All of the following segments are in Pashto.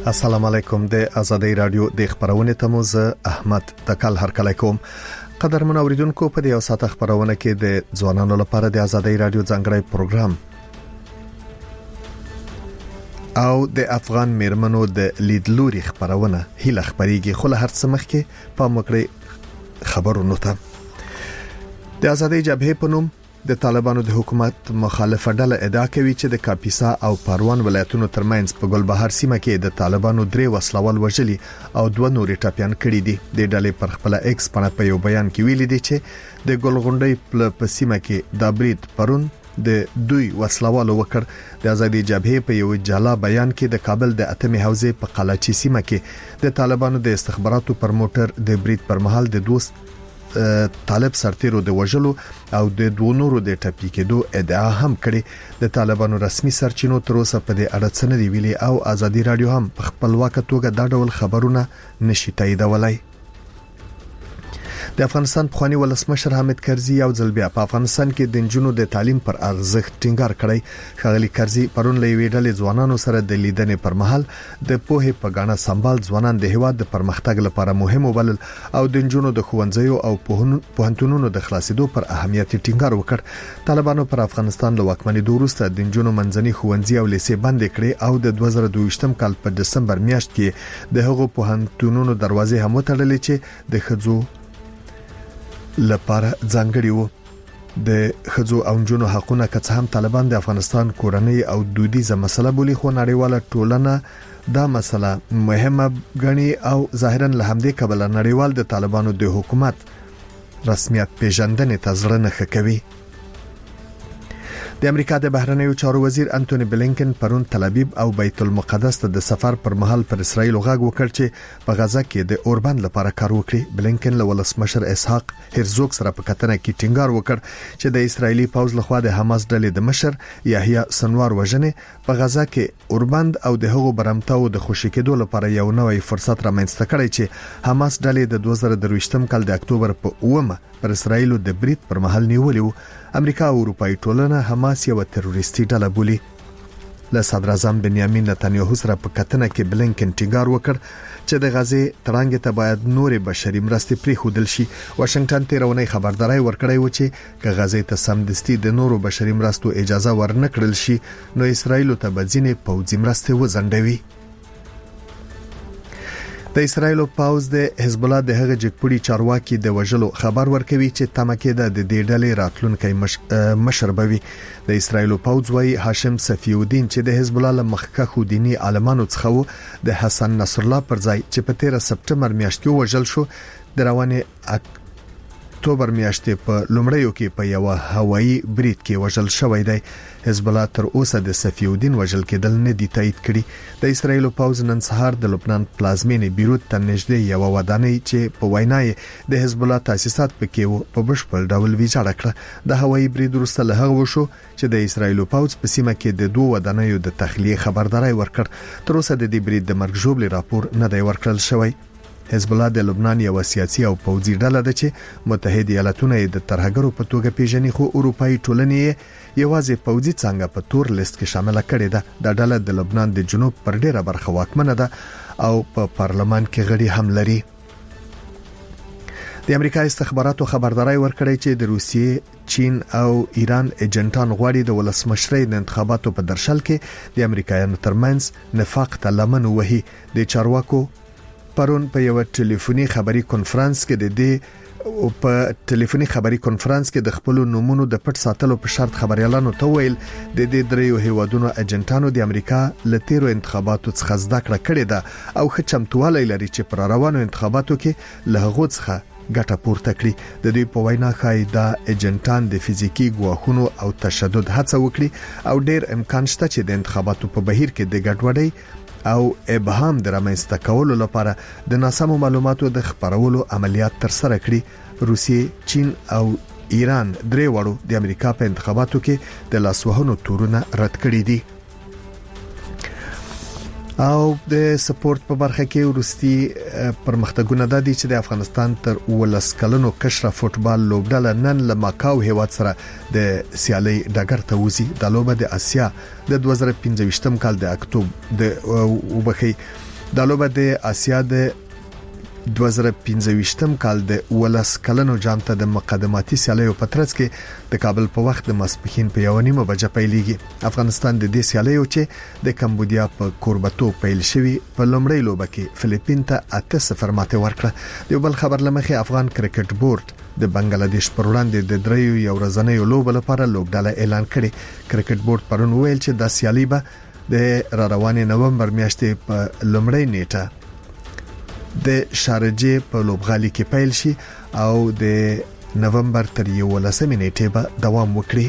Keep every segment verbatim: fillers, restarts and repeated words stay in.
السلام علیکم د آزادۍ رادیو د خبرونه تموز احمد تکل هر کله کوم قدرمن اوریدونکو په دې او ساته خبرونه کې د ځوانانو لپاره د آزادۍ رادیو ځانګړی پروګرام او د افغان میرمنو د لیدلوري خبرونه هله خبريږي خو له هر څه مخکې په مکړې خبرونو ته د آزادۍ جبهه په نوم د طالبانو د حکومت مخالفه ډله ادعا کوي چې د کاپیسا او پروان ولایتونو ترمنځ په ګلبهار سیمه کې د طالبانو درې وسلوال وژلي او دوه نورې ټاپیان کړي دي د ډلې پر خپل ایکس باندې په یو بیان کې ویلي دي چې د ګلغونډۍ په سیمه کې د برید پرون د دوی وسلوالو وکړ د آزادۍ جبهه په یو جلا بیان کې د کابل د اتمې حوزې په قلاچي سیمه کې د طالبانو د استخباراتو پر موټر د برید پر مهال د دوست طالب سرتیرو د وژلو او د دوه نورو د ټپي کېدو ادعا هم کړې د طالبانو رسمي سرچینو تر اوسه په دې اړه څه نه دی ویلي او آزادۍ رادیو هم په خپلواک توګه دا ډول خبرونه نشي تاییدولای د افغانستان پخوانی ولسمشر حامد کرزي یو ځل بیا په افغانستان کې د جنونو د تعلیم پر ارزښت ټینګار کړی خغلی کرزي پرون له ویډلې ځوانانو سره د لیدنې پر مهال د پوهې په غاڼه سمبال ځوانان د هیواد د پرمختګ لپاره مهم وبلل او د جنونو د خوندزیو او پوهنتونونو د خلاصېدو پر اهمیت ټینګار وکړ طالبانو پر افغانستان له واکمنۍ وروسته د جنونو منځني خوندزي او لیسې بند کړي او د دوه زره دوه کال په دسمبر میاشت کې د هغو پوهنتونونو دروازې هم وتړلې چې د خځو لپاره ځانګړي وو د خځو او جنونو حقوقونه که څه هم طالبان د افغانستان کورنۍ او دودیزه مسله بولي خو نړیواله ټولنه دا مسله مهمه غني او ظاهرا له همدې کبل نړیوال د طالبانو د حکومت رسمیت پیژندنې ته ځړنه کوي د امریکا د بهرنیو چارو وزیر انټونی بلینکن پرون تل ابیب او بیت المقدس ته د سفر پر مهال پر اسرایل غږ وکړ چې په غزا کې د اوربند لپاره کار وکړي بلینکن له ولسمشر اسحاق هرزوګ سره په کتنه کې ټینګار وکړ چې د اسرایلی پوځ لخوا د حماس ډلې د مشر یحیی سنوار وژنې په غزا کې اوربند او د هغو برمتاو د خوشی کېدو لپاره یو نوې فرصت رامنځته کړی چې حماس ډلې د دوه زره درویشتم کال د اکتوبر په اومه پر اسرایل د برید پر مهال نیولیو امریکا او اروپای ټولنه حماس یو تروریستي ډله بولي له صدر اعظم بنیامین نتنیاهو سره په کتنه کې بلینکن ټینګار وکړ چې د غزې ترانګ ته باید نورې بشري مرستې پریښودل شي واشنگټن تیرونی خبرداري ورکړی و چې که غزې ته سمدستي د نورو بشري مرستو اجازه ورنکړل شي نو اسرایل ته بځینې پوځي مرستې وزندوي د اسرایل پاوز د حزب الله د هغه جګپړي چارواکي د وژلو خبر ورکوي چې تمکه د دې ډلې راتلونکي مش... مشربوي د اسرایل پاوز وايي هاشم صفی الدین چې د حزب الله مخکخ دینی عالمانو څخه د حسن نصر الله پر ځای چې په تیره سپټمبر میاشت کې وژل شو د روانه اکتوبر میاشتې په لومړیو کې په یو هوایي برید کې وژل شوی دی حزب الله تر اوسه د صفی الدین وژل کېدل نه دی تایید کړي د اسرایل پوز نن سهار د لبنان پلازمینې بیروت ته نږدې یو ودانۍ چې په وینای د حزب الله تاسیسات پکې وو په بشپړ ډول ویجاړ کړه د هوایي برید وروسته له هغه وشو چې د اسرایل پوز په سیمه کې د دوه ودانیو د تخلیه خبرداري ورکړ تر اوسه د دې برید د مرګ ژوبل راپور نه دی ورکړل شوی حزب الله د لبنان یو سیاسي او پوځي ډله ده چې متحده ایالاتونه د ترهګرو په توګه پیژني خو اروپאי ټولنې یوازې پوځي څنګه په تور لیست کې شامل کړي ده د ډله د لبنان د جنوب پر ډیره برخه واکمنه ده او په پارلمان کې غړي هم لري د امریکا استخباراتو خبرداري ورکړی چې د روسیې چین او ایران ایجنټان غواړي د ولسمشرۍ د انتخاباتو په درشل کې د امریکایانو ترمنځ نفاق ته لمن وهي د چارواکو پرون په یو ټلیفوني خبري کانفرنس کې د دې په ټلیفوني خبري کانفرنس کې د خپل نومونو د پټ ساتلو په شرط خبريالانو ته ویل د دې دریو هیوادونو ایجنټانو د امریکا لتیرو انتخاباتو څخه زده کړه کړې ده او خچمتواله لري چې پر روانو انتخاباتو کې له هغو څخه ګټه پورته کړي د دې په وینا خایدا ایجنټان د فزیکی ګواښونو او تشدد هڅه وکړي او ډیر امکان شته چې د انتخاباتو په بهیر کې د ګډوډۍ او ابهام د رامنځته کولو لپاره د ناسمو معلوماتو د خبرولو عملیات تر سره کړي روسیې چین او ایران درې وړو د امریکا په انتخاباتو کې د لاسوهنو تورونه رد کړي دي او د سپورت په برخه کې ورستي پرمختګونه د دې چې د افغانستان تر ولس کلنو کشره فوتبال لوبډله نن له ماکاو هیواد سره د سیالي ډګر ته وځي د لوبه د اسیا د دوه زره پنځه ویشتم کال د اکتوبر د وبخي د لوبه د آسیا د دوه زره پنځه کال د ولس کلنو جام ته د مقدماتي سیالیو په ترڅ کې د کابل په وخت د ماسپښین په یو نیمه بجې پیلېږي. افغانستان د دې سیالیو چې د کمبودیا په کوربتو پیل شوی په لومړی لوبه کې فلیپین ته اته صفر ماته ورکړه. د بل خبر لمخې افغان کرکټ بورډ د بنگلاديش پر وړاندې د دریو یو ورځنیو لوبو لپاره لوبډاله اعلان کړي. کرکټ بورډ پرون ویل چې د سیالي به د را روانې نومبر میاشتې په لومړۍ نیټه د شارجه په لوبغالي کې پیل شي او د نومبر تر یولسمې نیټې به دوام وکړي.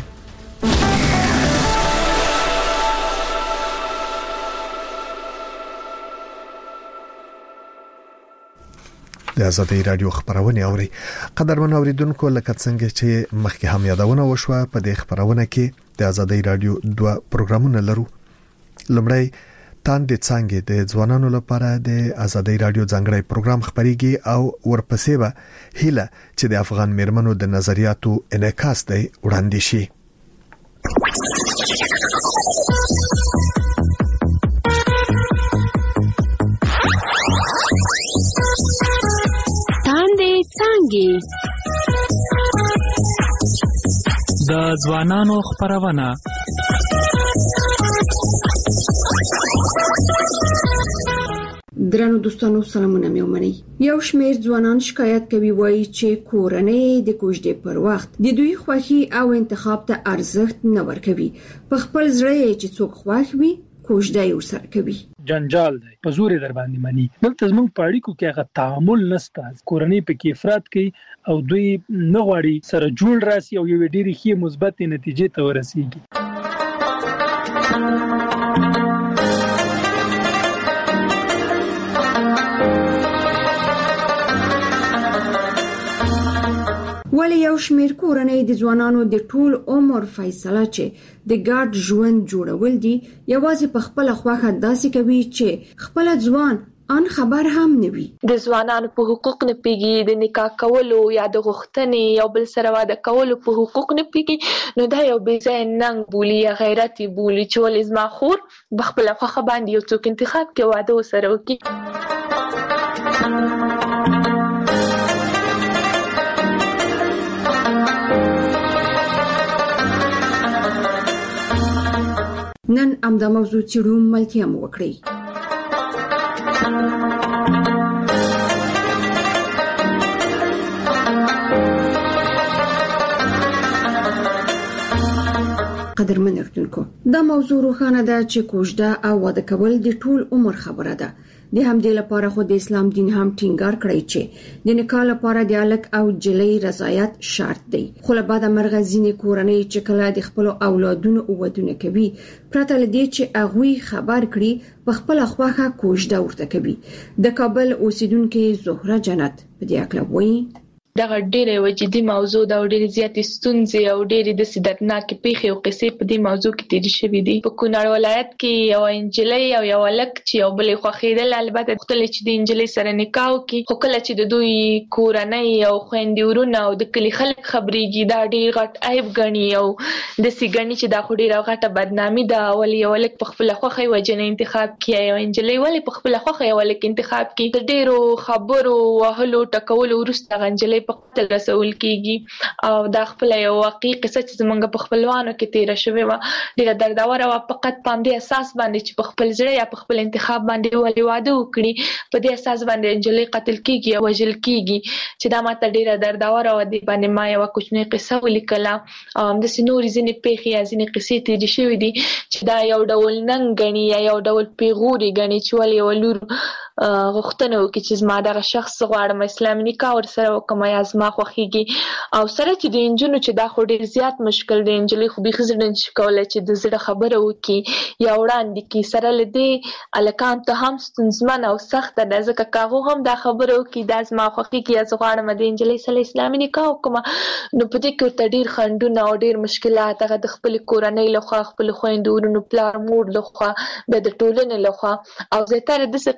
د آزادۍ رادیو خبرونه اوري. قدرمن اوریدونکو لکه څنګه چې مخکې هم یادونه وشوه په دې خبرونه کې د آزادۍ رادیو دوه پروګرامونه لرو. لومړی تاندې څنګه د ځوانانو لپاره د آزادۍ رادیو ځانګړی پروګرام خبريږي او ورپسې به هیله چې د افغان میرمنو د نظریاتو انعکاس دی وړاندې شي. تاندې څنګه د ځوانانو خبرونه درنو دوستانو سلامونه مې ومنئ. یو شمېر ځوانان شکایت کوي وایي چې کورنۍ د کوژدې پر وخت د دوی خوښي او انتخاب ته ارزښت نه ورکوي. په خپل زړه چې څوک خوښ وي کوژدې ورسره کوي. جنجال دی په زور در باندې مانی. دلته زموږ په اړیکو کې هغه تعامل نشته. کورنۍ په کې افراط کوي او دوی نه غواړي سره جوړ راسي او یو ډېری ښه مثبت نتیجې ته ورسیږي. ولی یو شمیر کورنۍ د ځوانانو د ټول عمر فیصله چې د ګډ ژوند جوړول دي یوازې په خپل خواخه داسې کوي چې خپل ځوان ان خبر هم نه وي. د ځوانانو په حقوق نه پیږي، د نکاح کولو یا د غوښتنې یو بل سره واده کولو په حقوق نه پیږي، نو دا یو بې ځای ننګ بولی یا غیرت بولی چې ولې زما خور بخپل خوخه باندې یو څوک انتخاب کې واده وسره وکړي. نن امدا موضوع چیرو ملتیا مو وکړي. قدرمن اردوونکو دا موضوع روښانه ده چې کوژده او واده کول د ټول عمر خبره ده. د همدې لپاره خو د اسلام دین هم ټینګار کړی چې د نکاح لپاره د الک او جلۍ رضایت شرط دی. خو له بعد مرغه ځینې کورنۍ چې کله د خپل اولادونو ودونه کوي پرته لدې چې هغه خبر کړي په خپل خواخه کوژده ورته کوي. د کابل اوسیدونکو زهره جنت په دې اړه وایي دا ډېره وجدي موضوع دا ډېر زیات ستونزې او ډېر د سیدتناک پیښې او قصې په دې موضوع کې تیر شوې دي. په کونړ ولایت کې یو انجلۍ او یو الک چې یو بل خوخیدل، البته خپل چې د انجلۍ سره نکاح وکړي، خو کله چې د دوی کورنۍ او خويندې ورونه او د کلی خلک خبريږي دا ډېر غټ عیب ګڼي او د سیګنی چې دا خو ډېر غټه بدنامي ده. ولې یو الک په خپل خوخه وجنه انتخاب کړي او انجلۍ ولې په خپل خوخه یو الک انتخاب کړي. د ډېرو خبرو وهلو ټکولو وروسته انجلۍ په خپل رسول کیږي او دا خپل یو واقعي قصه چې زمونږ په خپلوانو کې تیر شوې و ډېر دردور او فقط په دې اساس باندې چې په خپل ځای یا په خپل انتخاب باندې ولې واده وکړي په دې اساس باندې انجلۍ قتل کیږي او وژل کیږي چې دا ماته ډېر دردور او د باندې ما یو کوچنی قصه ولیکله. د سينوري ځینې پیښې یا ځینې قصې تیر شوې دي چې دا یو ډول ننګ غني یا یو ډول پیغوري غني چې ولې ولور غوښتنه وکړي چې زما دغه شخص غواړم اسلامي نکاح ورسره وکړم یا زما خوښیږي. او سره چې د انجونو چې دا خو ډېر زیات مشکل دی، انجلۍ خو بېخي زړه نشي کولی چې د زړه خبره وکړي یا وړاندې کړي. سره له دې هلکانو ته هم ستونزمنه او سخته ده ځکه که هغو هم دا خبره وکړي دا زما خوښیږي یا زه غواړم د انجلۍ سره اسلامي نکاح وکړم، نو په دې کې ورته ډېر خنډونه او ډېر مشکلات هغه د خپلې کورنۍ لخوا، خپلو خویندو ورونو، پلار مور لخوا، بیا د ټولنې لخوا او زیاتره داسې قصې یا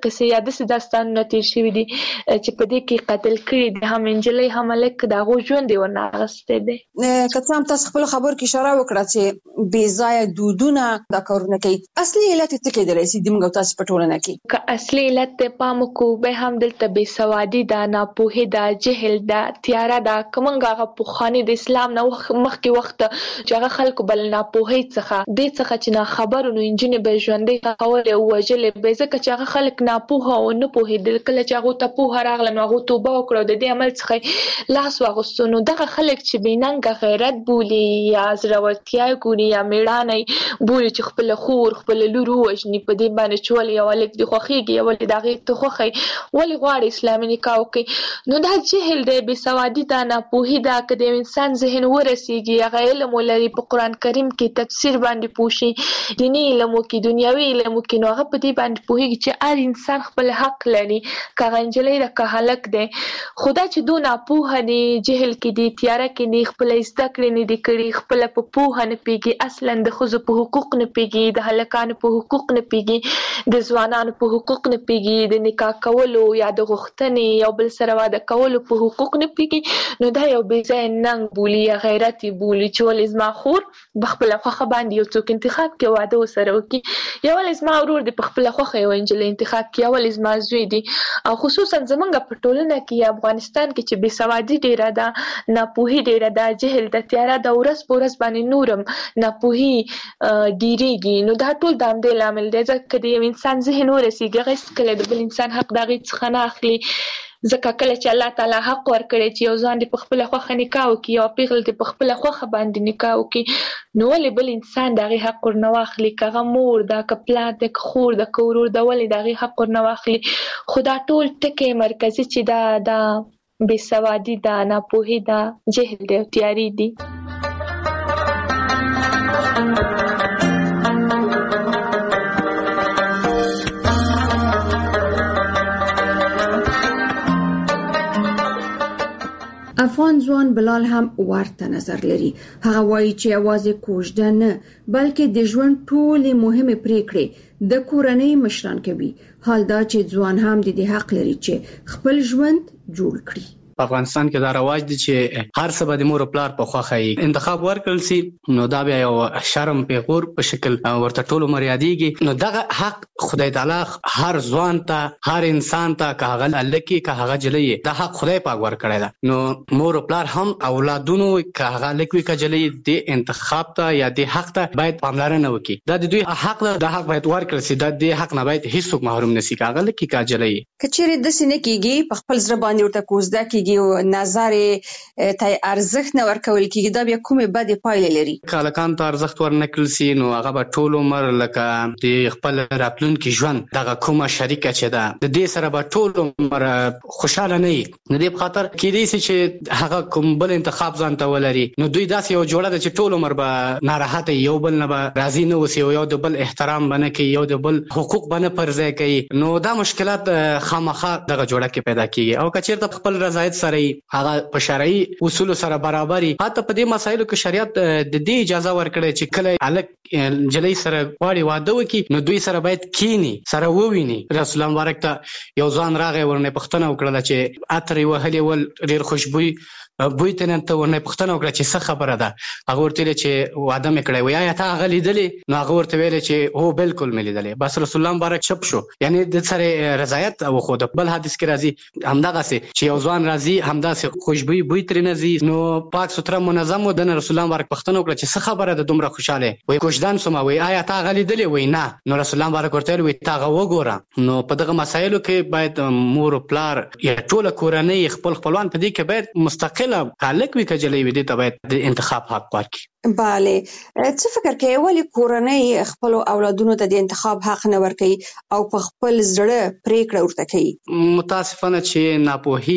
داسې داستانونه تیر شوي دي چې په دې کې قتل کړي دي، هم انجلۍ هم هلک د هغو ژوند یې ورنه اخیستی دی. که څه هم تاسو خپل خبر کې اشاره وکړه چې بې ځایه دودونه دا کارونه کوي، اصلي علت یې څه کېدلی شي د موږ او تاسو په ټولنه کې؟ که اصلي علت ته پام وکړو بیا هم دلته بېسوادي ده، ناپوهي ده، جهل ده، تیاره ده. که موږ هغه پخواني د اسلام نه مخکې وخت چې هغه خلکو به له ناپوهۍ څخه دې څخه چې ناخبرو نو نجونې به یې ژوندۍ ښخولې او وژلې به یې، ځکه چې هغه خلک ناپوهه او نه پوهېدل. کله چې هغو ته پوهه راغله نو هغو توبه وکړه او د دې عمل څخه لاس واغوستو. نو دغه خلک چې بېننګه غیرت بولي یا زړورتیا یې ګوري یا مېړانه یې بولي چې خپله خور خپله لور ووژني په دې باندې چې ولې یو هلک دې خوښېږي یا ولې د هغې ته خوښی ولې غواړي اسلامي نکاح وکړي. نو دا جهل دی، بېسوادي ده، ناپوهي ده. که د یو انسان ذهن ورسېږي هغه علم ولري، په قرآن کریم کې تفسیر باندې پوه شي، دیني علم وکړي، دنیاوي علم وکړي، نو هغه په دې باندې پوهېږي چې هر انسان خپل حق لري، که هغه نجلۍ ده که هلک دی. خو دا چې دو ناپوهه دي، جهل کې دي، تیاره کې دي، خپله زده کړې نه دي کړي، خپله په پوهه نه پوهېږي، اصلا د ښځو په حقوق نه پوهېږي، د هلکانو په حقوق نه پوهېږي، د ځوانانو په حقوق نه پوهېږي، د نکاح کولو یا د غوښتنې یو بل سره واده کولو په حقوق نه پوهېږي، نو دا یو بې ځایه ننګ بولي یا غیرت یې بولي چې ولې زما خور په خپله خوښه باندې یو څوک انتخاب کړي واده ورسره وکړي، یا ولې زما ورور دی په خپله خوښه یوه نجلۍ انتخاب کړي، یا ولې زما زوی دی. او خصوصا زمونږ په ټولنه کې یا افغانستان کې چې بېسوادي ډېره ده، ناپوهي ډېره ده، جهل ده، تیاره ده، ورځ په ورځ باندې نورم ناپوهي ډېرېږي. نو دا ټول د همدې لامل دی، ځکه د یو انسان ذهن ورسېږي هغه هېڅکله د بل انسان حق د هغې څخه نه اخلي. ځکه کله چې الله تعالی حق ورکړی چې یو ځوان دې په خپله خوښه نکاح وکړي، یوه پیغله دې په خپله خوښه باندې نکاح وکړي، نو ولې بل انسان د هغې حق ورنه واخلي؟ که هغه مور ده، که پلار ده، که خور ده، که ورور ده، ولې د هغې حق ورنه واخلي؟ خو دا ټول ټکي مرکزي چې دا دا بېسوادي ده، ناپوهي ده، جهل دی او تیاري دي. افغان ځوان بلال هم ورته نظر لري. هغه وایي چې یوازې کوژده نه بلکې د ژوند ټولې مهمې پریکړې د کورنۍ مشران کوي. حال دا چې ځوان هم د دې حق لري چې خپل ژوند جوړ کړي. په افغانستان کې دا رواج دی چې هر څه به د مور او پلار په خوښه انتخاب ورکړل سي، نو دا بیا یو شرم پیغور په شکل ورته ټول عمر یادېږي. نو دغه حق خدای تعالی هر ځوان ته، هر انسان ته، که هغه هلک وي که هغه نجلۍ، دا حق خدای پاک ورکړی ده. نو مور او پلار هم اولادونو که هغه هلک وي که نجلۍ د انتخاب ته یا د حق ته باید پاملرنه وکړي. دا د دوی حق ده، دا حق باید ورکړل سي. دا د حق نه باید هیڅوک محروم نه سي، که هغه هلک وي که نجلۍ. که چیرې داسې نه کېږي په خپل زړه باندې ورته کوژده کېږي او نظر ته ارزښت نه ورکول کېږي، دا بیا کومې بدې پایلې لري؟ که هلکانو ته ارزښت ورنکړل سي نو هغه به ټول عمر لکه د خپل راتلونکي ژوند دغه کومه شریکه چې ده د دې سره به ټول عمر خوشحاله نه وي. نو دې په خاطر کېدی سي چې هغه کوم بل انتخاب ځان ته ولري، نو دوی داسې یو جوړه ده چې ټول عمر به ناراحته، یو بل نه به راضي نه اوسي، یو د بل احترام به نه کوي، یو د بل حقوق به نه پر ځای کوي. نو دا مشکلات خامخا دغه جوړه کې پیدا کېږي. او که چېرته خپل رضایت سره هغه په شرعي اصولو سره برابري، حتی په دې مسایلو کې شریعت د دې اجازه ورکړې چې کله هلک نجلۍ سره غواړي واده وکړي نو دوی سره باید کینی، سره وویني. رسول الله مبارک ته یو ځوان راغی، ورنه پوښتنه وکړله چې عطر یې وهلې ول، ډېر خوشبوي بوی ته نه ته ورنه پوښتنه وکړه چې څه خبره ده؟ هغه ورته ویلې چې واده مې کړی وی، آیا ته هغه لیدلې؟ نو هغه ورته ویلې چې هو بالکل مې لیدلې. بس رسول الله مبارک چپ شو، یعنی د سره رضایت وښوده. بل حدیث کې راځي همدغسې چې یو ځوان راځي همداسې خوشبوي بوی ترې نه ځي، نو پاک سوتره منظم و. دنه رسول الله مبارک پوښتنه وکړه چې څه خبره ده دومره خوشحاله؟ وی کوژدن سومه. وی آیا ته هغه لیدلې؟ وی نه. نو رسول الله مبارک ورته ویل ته هغه وګوره. نو په دغه مسایلو کې باید مور او پلار یا ټوله کورنۍ خپل خپلوان په دې کې باید مستقله هلک وي که نجلۍ وي، دې ته باید د انتخاب حق ورکړي. بله، څه فکر کوي ولې کورنۍ خپل اولادونو ته د انتخاب حق نه ورکوي او په خپل زړه پریکړه ورته کوي؟ متاسفانه چې ناپوهي په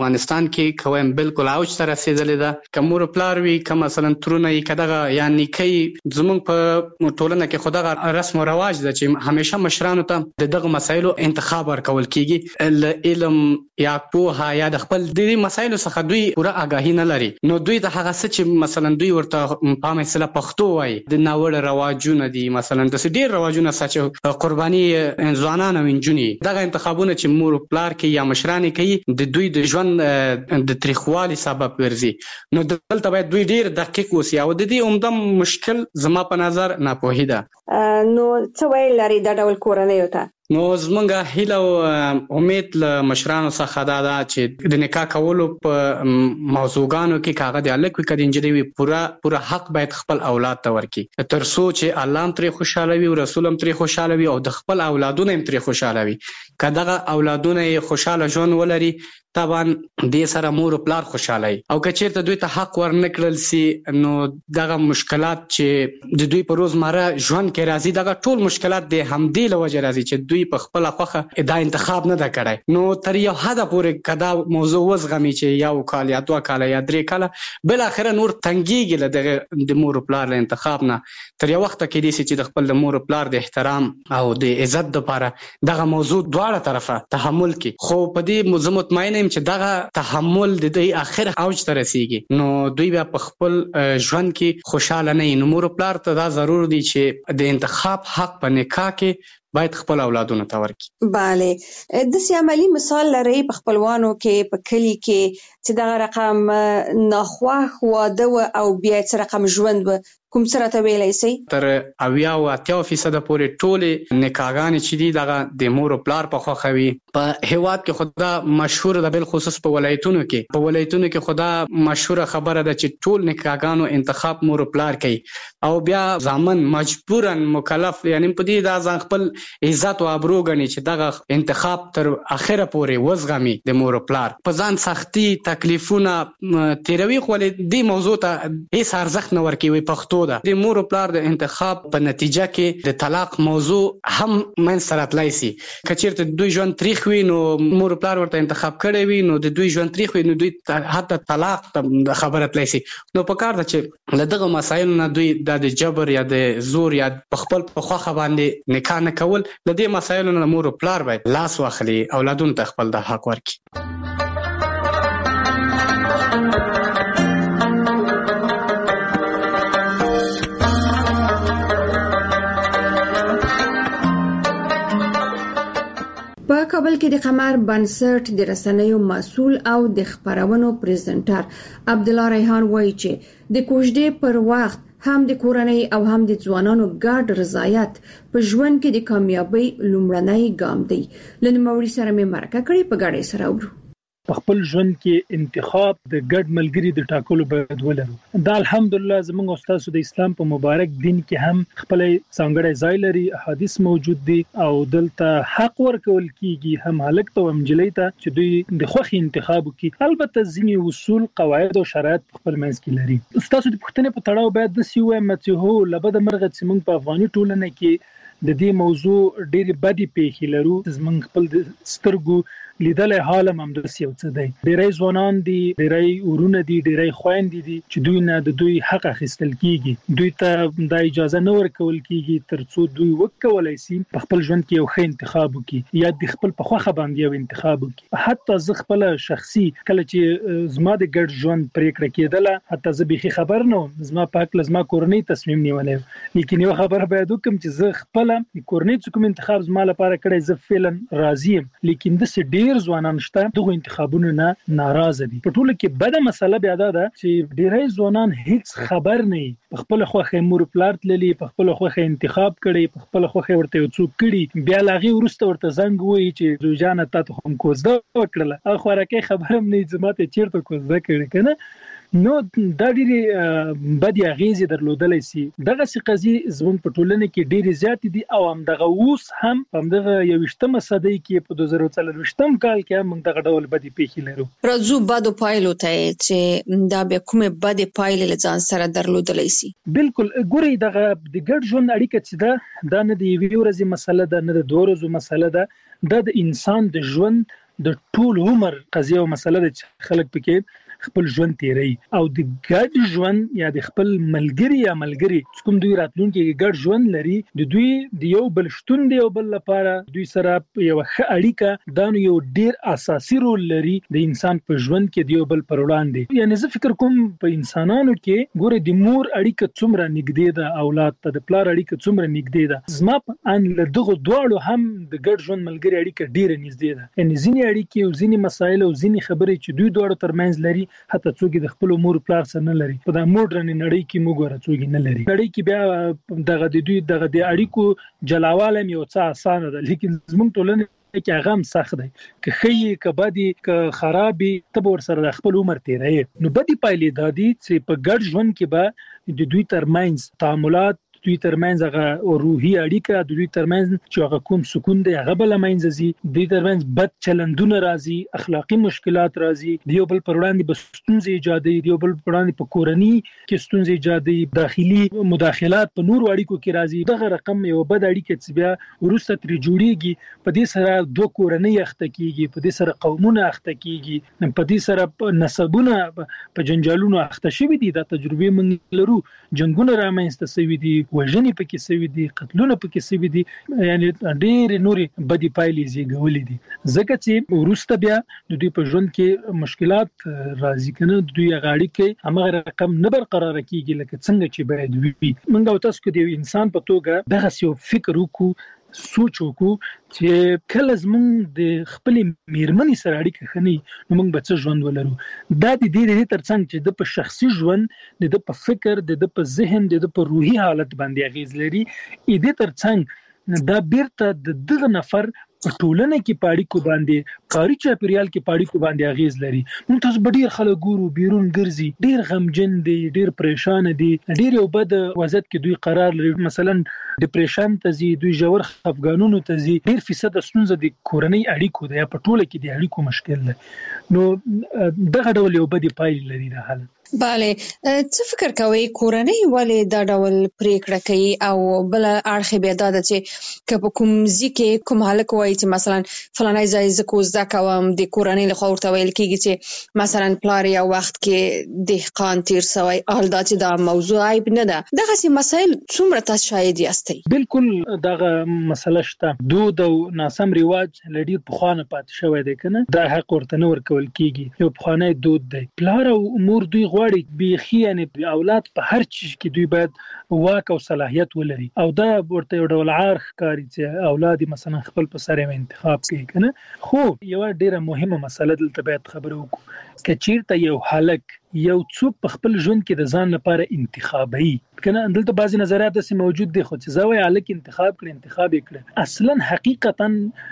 افغانستان کې کوم بالکل اوج ته رسیدلې ده. کومور پلار وی کوم مثلا ترونه یې کداغه یا نیکی زمونږ په ټولنه کې خدغه رسم او رواج ده چې همیشه مشرانو ته دغه مسایلو انتخاب ورکول کیږي. علم یا پوها یا د خپل د مسایلو څخه دوی پوره آگاهی نه لري، نو دوی د هغه څه چې مثلا دوی ورته په مثلا پښتو وایي د ناوړه رواجونه دي، مثلا د ډیر رواجونه سچ قرباني ځوانان او انجونی دغه انتخابونه چې مور پلار کې یا مشران کوي د دوی د ژوند د تاریخوالي سبب ورزي. نو دلته باید دوی ډیر دقیق اوسي او د دې عمده مشکل زما په نظر ناپوهي ده. نو څه ویل لري د ډول کورنۍ ته؟ نو زمونږه هیله او امید له مشرانو څخه دا ده چې د نکاح کولو په موضوعګانو کې کاغه د الک وکړي انجلي وي پورا پورا حق باید خپل اولاد ته ورکړي، تر څو چې الله هم ترې خوشاله وي او رسول هم ترې خوشاله وي او د خپل اولادونه هم ترې خوشاله وي. کداغه اولادونه خوشاله ژوند ولري طبعا دې سره مور او پلار خوشاله وي، او کچېرته دوی ته حق ورنکړل سي نو دغه مشکلات چې د دوی په روزمره ژوند کې راځي دغه ټول مشکلات د همدې لوجه راځي چې دوی په خپل خوخه دا انتخاب نه دا کړای. نو تر یو حد پورې کدا موضوع وزغمي چې یو کال یا دوه کال یا درې کال بل اخر نور تنګيږي له د مور او پلار له انتخاب نه تر یو وخت کې دي چې د خپل مور او پلار د احترام او د عزت لپاره دغه موضوع دواړه طرفه تحمل کی. خو په دې موضوع مطمئن یم چې دغه تحمل د دې اخر اوج ته رسیږي نو دوی بیا په خپل ژوند کې خوشاله نه وي. نو مور او پلار ته دا ضرور دي چې د انتخاب حق په نکاح کې باید خپل اولادونو ته ورکړي. bale د سي عملی مثال لري په خپلوانو کې په کلی کې چې دا رقم ناخواه واده او بیا څه رقم ژوند کوم سره ته ویلای سي؟ تر اویا او اتیا فیصد پورې ټول نکاحګان چې دي دغه د مور او پلار په خوخوي. په هیواد کې خدا مشهور ده، بل خصوص په ولایتونو کې په ولایتونو کې خدا مشهور خبره ده چې ټول نکاحګانو انتخاب مور او پلار کوي او بیا ځامن مجبورا مکلف یعنی په دې دا ځان خپل عزت او ابرو غني چې دغه انتخاب تر اخره پورې وزغمي د مور او پلار په ځان سختي تکلیفونه تیروي. خو دې موضوع ته هیڅ ارزښت نه ورکوي. پښتو ده د مور او پلار د انتخاب په نتیجه کې د طلاق موضوع هم من سره تلای سي. کچیرته دوی ژوند تاریخ وي نو مور او پلار ورته انتخاب کړي وي نو د دوی ژوند تاریخ وي نو دوی حتی طلاق خبره تلای سي. نو په کار ده چې لدغه مسایل نه دوی د جبر یا د زور یا په خپل په خوخه باندې نکاح نه کول لدې مسایل نه مور او پلار باید لاس واخلي اولادونو ته خپل د حق ورکړي. په کابل کې د قمر بنسټ د رسنیو مسؤل او د خبرونو پریزنټر عبد الله ریحان وایي چې د کوژدې پر وخت هم د کورنۍ او هم د ځوانانو ګډ رضایت په ژوند کې د کامیابی لومړنی ګام دی. لنموړي سره مې مرکه کړې په ګډه سره ورو. په خپل ژوند کې انتخاب د ګډ ملګری د ټاکلو باید ولرو. دا الحمدلله زموږ استاد د اسلام په مبارک دین کې هم خپل څنګه ځای لري، احادیث موجود دي او دلته حق ورکول کیږي هم هلک ته هم جلۍ ته چې دوی د خوخي انتخاب کوي. البته ځینې اصول قواعد او شرایط خپل منځ کې لري. استاد د پښتنې په تړاو باید د سی وایم چې هو لبد مرغه چې موږ په افغاني ټولنه کې د دې موضوع ډېری بدی پیښې لرو. زموږ خپل سترګو لیدلې حال هم د سیو څه دی. ډېری ځوانان دي، ډېری ورونه دي، ډېری خويندې دي چې دوی نه د دوی حق اخیستل کیږي. دوی ته د اجازه نه ورکول کیږي ترڅو دوی وکولای شي په خپل ژوند کې یو ښه انتخاب وکړي یا د خپل په خوخه باندې یو انتخاب وکړي. حتی زه خپل شخصي کله چې زما د ګډ ژوند پریکړه کېدله حتی زه به خبر نه وم زما په حق لازمه کورنۍ تصمیم نیولې، لیکن یو خبر باید وکم چې زه خپل کورنۍ کوم انتخاب زما لپاره کړی زه فعلا راضی یم. لیکن د ډېر ځوانان شته دغه انتخابونو نه ناراضه دي. په ټوله کې بده مسله بیا ده چې ډېری ځوانان هیڅ خبر نه په خپل خوخه مور پلار تللی، په خپل خوخه انتخاب کړي، په خپل خوخه ورته څوک کړي، بیا لاغي ورسته ورته زنګ وایي چې زوجانه تاسو هم کوزده وکړه او خوراکي خبرم نه زماته چیرته کوزده کړي کنه. نو دا ډېری بدی اغیزې درلودلای شي. دغه سي قضیه زموږ په ټولنه کې ډېری زیات دي او هم دغه اوس هم هم دغه یوشتمه صدۍ کې په دوه زره څلورویشتم کال کې هم دغه ډول بدی پیښې لرو. راځو بدو پایلو ته چې دا به کومه بدی پایلې لځان سره درلودلای شي. بالکل ګوري دغه د ګډ ژوند اړیکه چې دا دا نه دی یوې ورځې مسله ده نه د دوه ورځې مسله ده. دا د انسان د ژوند د ټول عمر قضیه او مسله ده چې خلک پکې خپل ژوند تیری او د ګډ ژوند یا د خپل ملګری یا ملګری کوم دوی راتلونکي ګډ ژوند لري د دوی د یو بل شتون دی یو بل لپاره دوی سره یو ښه اړیکه دا یو ډیر اساسي رول لري د انسان په ژوند کې د یو بل پر وړاندې. یعنی زه فکر کوم په انسانانو کې ګوره د مور اړیکه څومره نږدې ده اولاد ته، د پلار اړیکه څومره نږدې ده، زما په ان له دغه دواړو هم د ګډ ژوند ملګری اړیکه ډیره نږدې ده. یعنی ځینې اړیکې او ځینې مسایل او ځینې خبرې چې دوی دواړو ترمنځ لري حتی څوک د خپل مور پلار سره نه لري. په دا موډرن نړۍ کې موږ ورڅوګي نه لري. نړۍ کې بیا دغه د دوی دغه د اړیکو جلاواله یو څه اسانه ده، لیکن زموږ ټولنه کې هغه هم سخت دی. که خې که بدی که خرابي ته ور سره خپل عمر تیري نو بدی پایلې دادي چې په ګډ ژوند کې به د دوی ترمنځ تعاملات دوی ترمنځ هغه روحي اړیکه د دوی ترمنځ چې هغه کوم سکون دی هغه بل منځ زی دوی ترمنځ بد چلندونه راځي، اخلاقی مشکلات راځي، دیو بل پر وړاندې بستونزې ایجادي، دیو بل پر وړاندې په کورنۍ کې ستونزې ایجادي، داخلي مداخلات په نور اړیکو کې راځي. دغه رقم یو بد اړیکه چې بیا ورسته تر جوړیږي په دې سره دوه کورنۍ اخته کیږي، په دې سره قومونه اخته کیږي، په دې سره نسبونه په جنجالونو اخته شوي دي. دا تجربه موږ لرو، جنگونه رامنځته شوي دي، وژنې پکې شوي دي، قتلونه پکې شوي دي، یعنی ډېر نوري بدی پایلې زیږولې دي. ځکه چې ورسته بیا د دوی په ژوند کې مشکلات راځي کنه د دوی غاړي کې هغه رقم نه برقرار کیږي لکه څنګه چې باید وي. موږ او تاسو کې د انسان په توګه دغه یو فکر وکړو، سوچ وکړو چې کله زمونږ د خپل میرمنې سره اړیکه خني نو موږ به څه ژوند ولرو. دا د دې د ترڅنګ چې د په شخصي ژوند د په فکر د په ذهن د په روحي حالت باندې اغیز لري. ا دې ترڅنګ دا بیرته د دغه نفر په ټولنه کې پاړیکو باندې کاری چاپیریال کې پاړیکو باندې اغیز لري. موږ تاسو به ډیر خلک ګورو بیرون ګرځي، ډیر غمجن دي، ډیر پریشان دي، ډیر یو بد وضعیت کې دوی قرار لري، مثلا ډیپریشن ته زی، دوی ژور خفګانونو ته زی. ډیر فیصد ستونزه د کورنۍ اړیکو ده یا په ټوله کې د اړیکو مشکل ده. نو دغه ډول یو بد پایله لري د حالت. bale څه فکر کوي کورنۍ ولې دا ډول پریکړه کوي او بل اړخ بیا دا چې که په کوم ځکه کوم حالک وایي چې مثلا فلانای ځای زکو زکوم د کورنۍ له خوا ورته ویل کیږي چې مثلا پلار یو وخت کې دهقان تیر سوی حال دا چې دا موضوع عیب نه ده. دغه سي مسایل څومره تاسو شاهد یاستئ؟ بالکل دغه مسله شته. دود او ناسم رواج لړی په خوانه پات شوی دی کنه دا حق ورته نه ورکول کیږي. یو په خوانه دود دی. پلار او امور دوی غواړي بيخي یعنی اولاد په هر چیز کې دوی باید واک او صلاحیت ولري او دا ورته یو ډول عار ښکاري چې اولاد مثلا خپل په سره انتخاب کوي کنه. خو یو ډیره مهمه مسله دلته باید خبرو وکړو چې چیرته یو هلک یو څوک په خپل ژوند کې د ځان لپاره انتخابي کنه دلته بعضی نظریات داسې موجود دي خو چې زوی هلک انتخاب کړي انتخاب کړي اصلا حقیقتا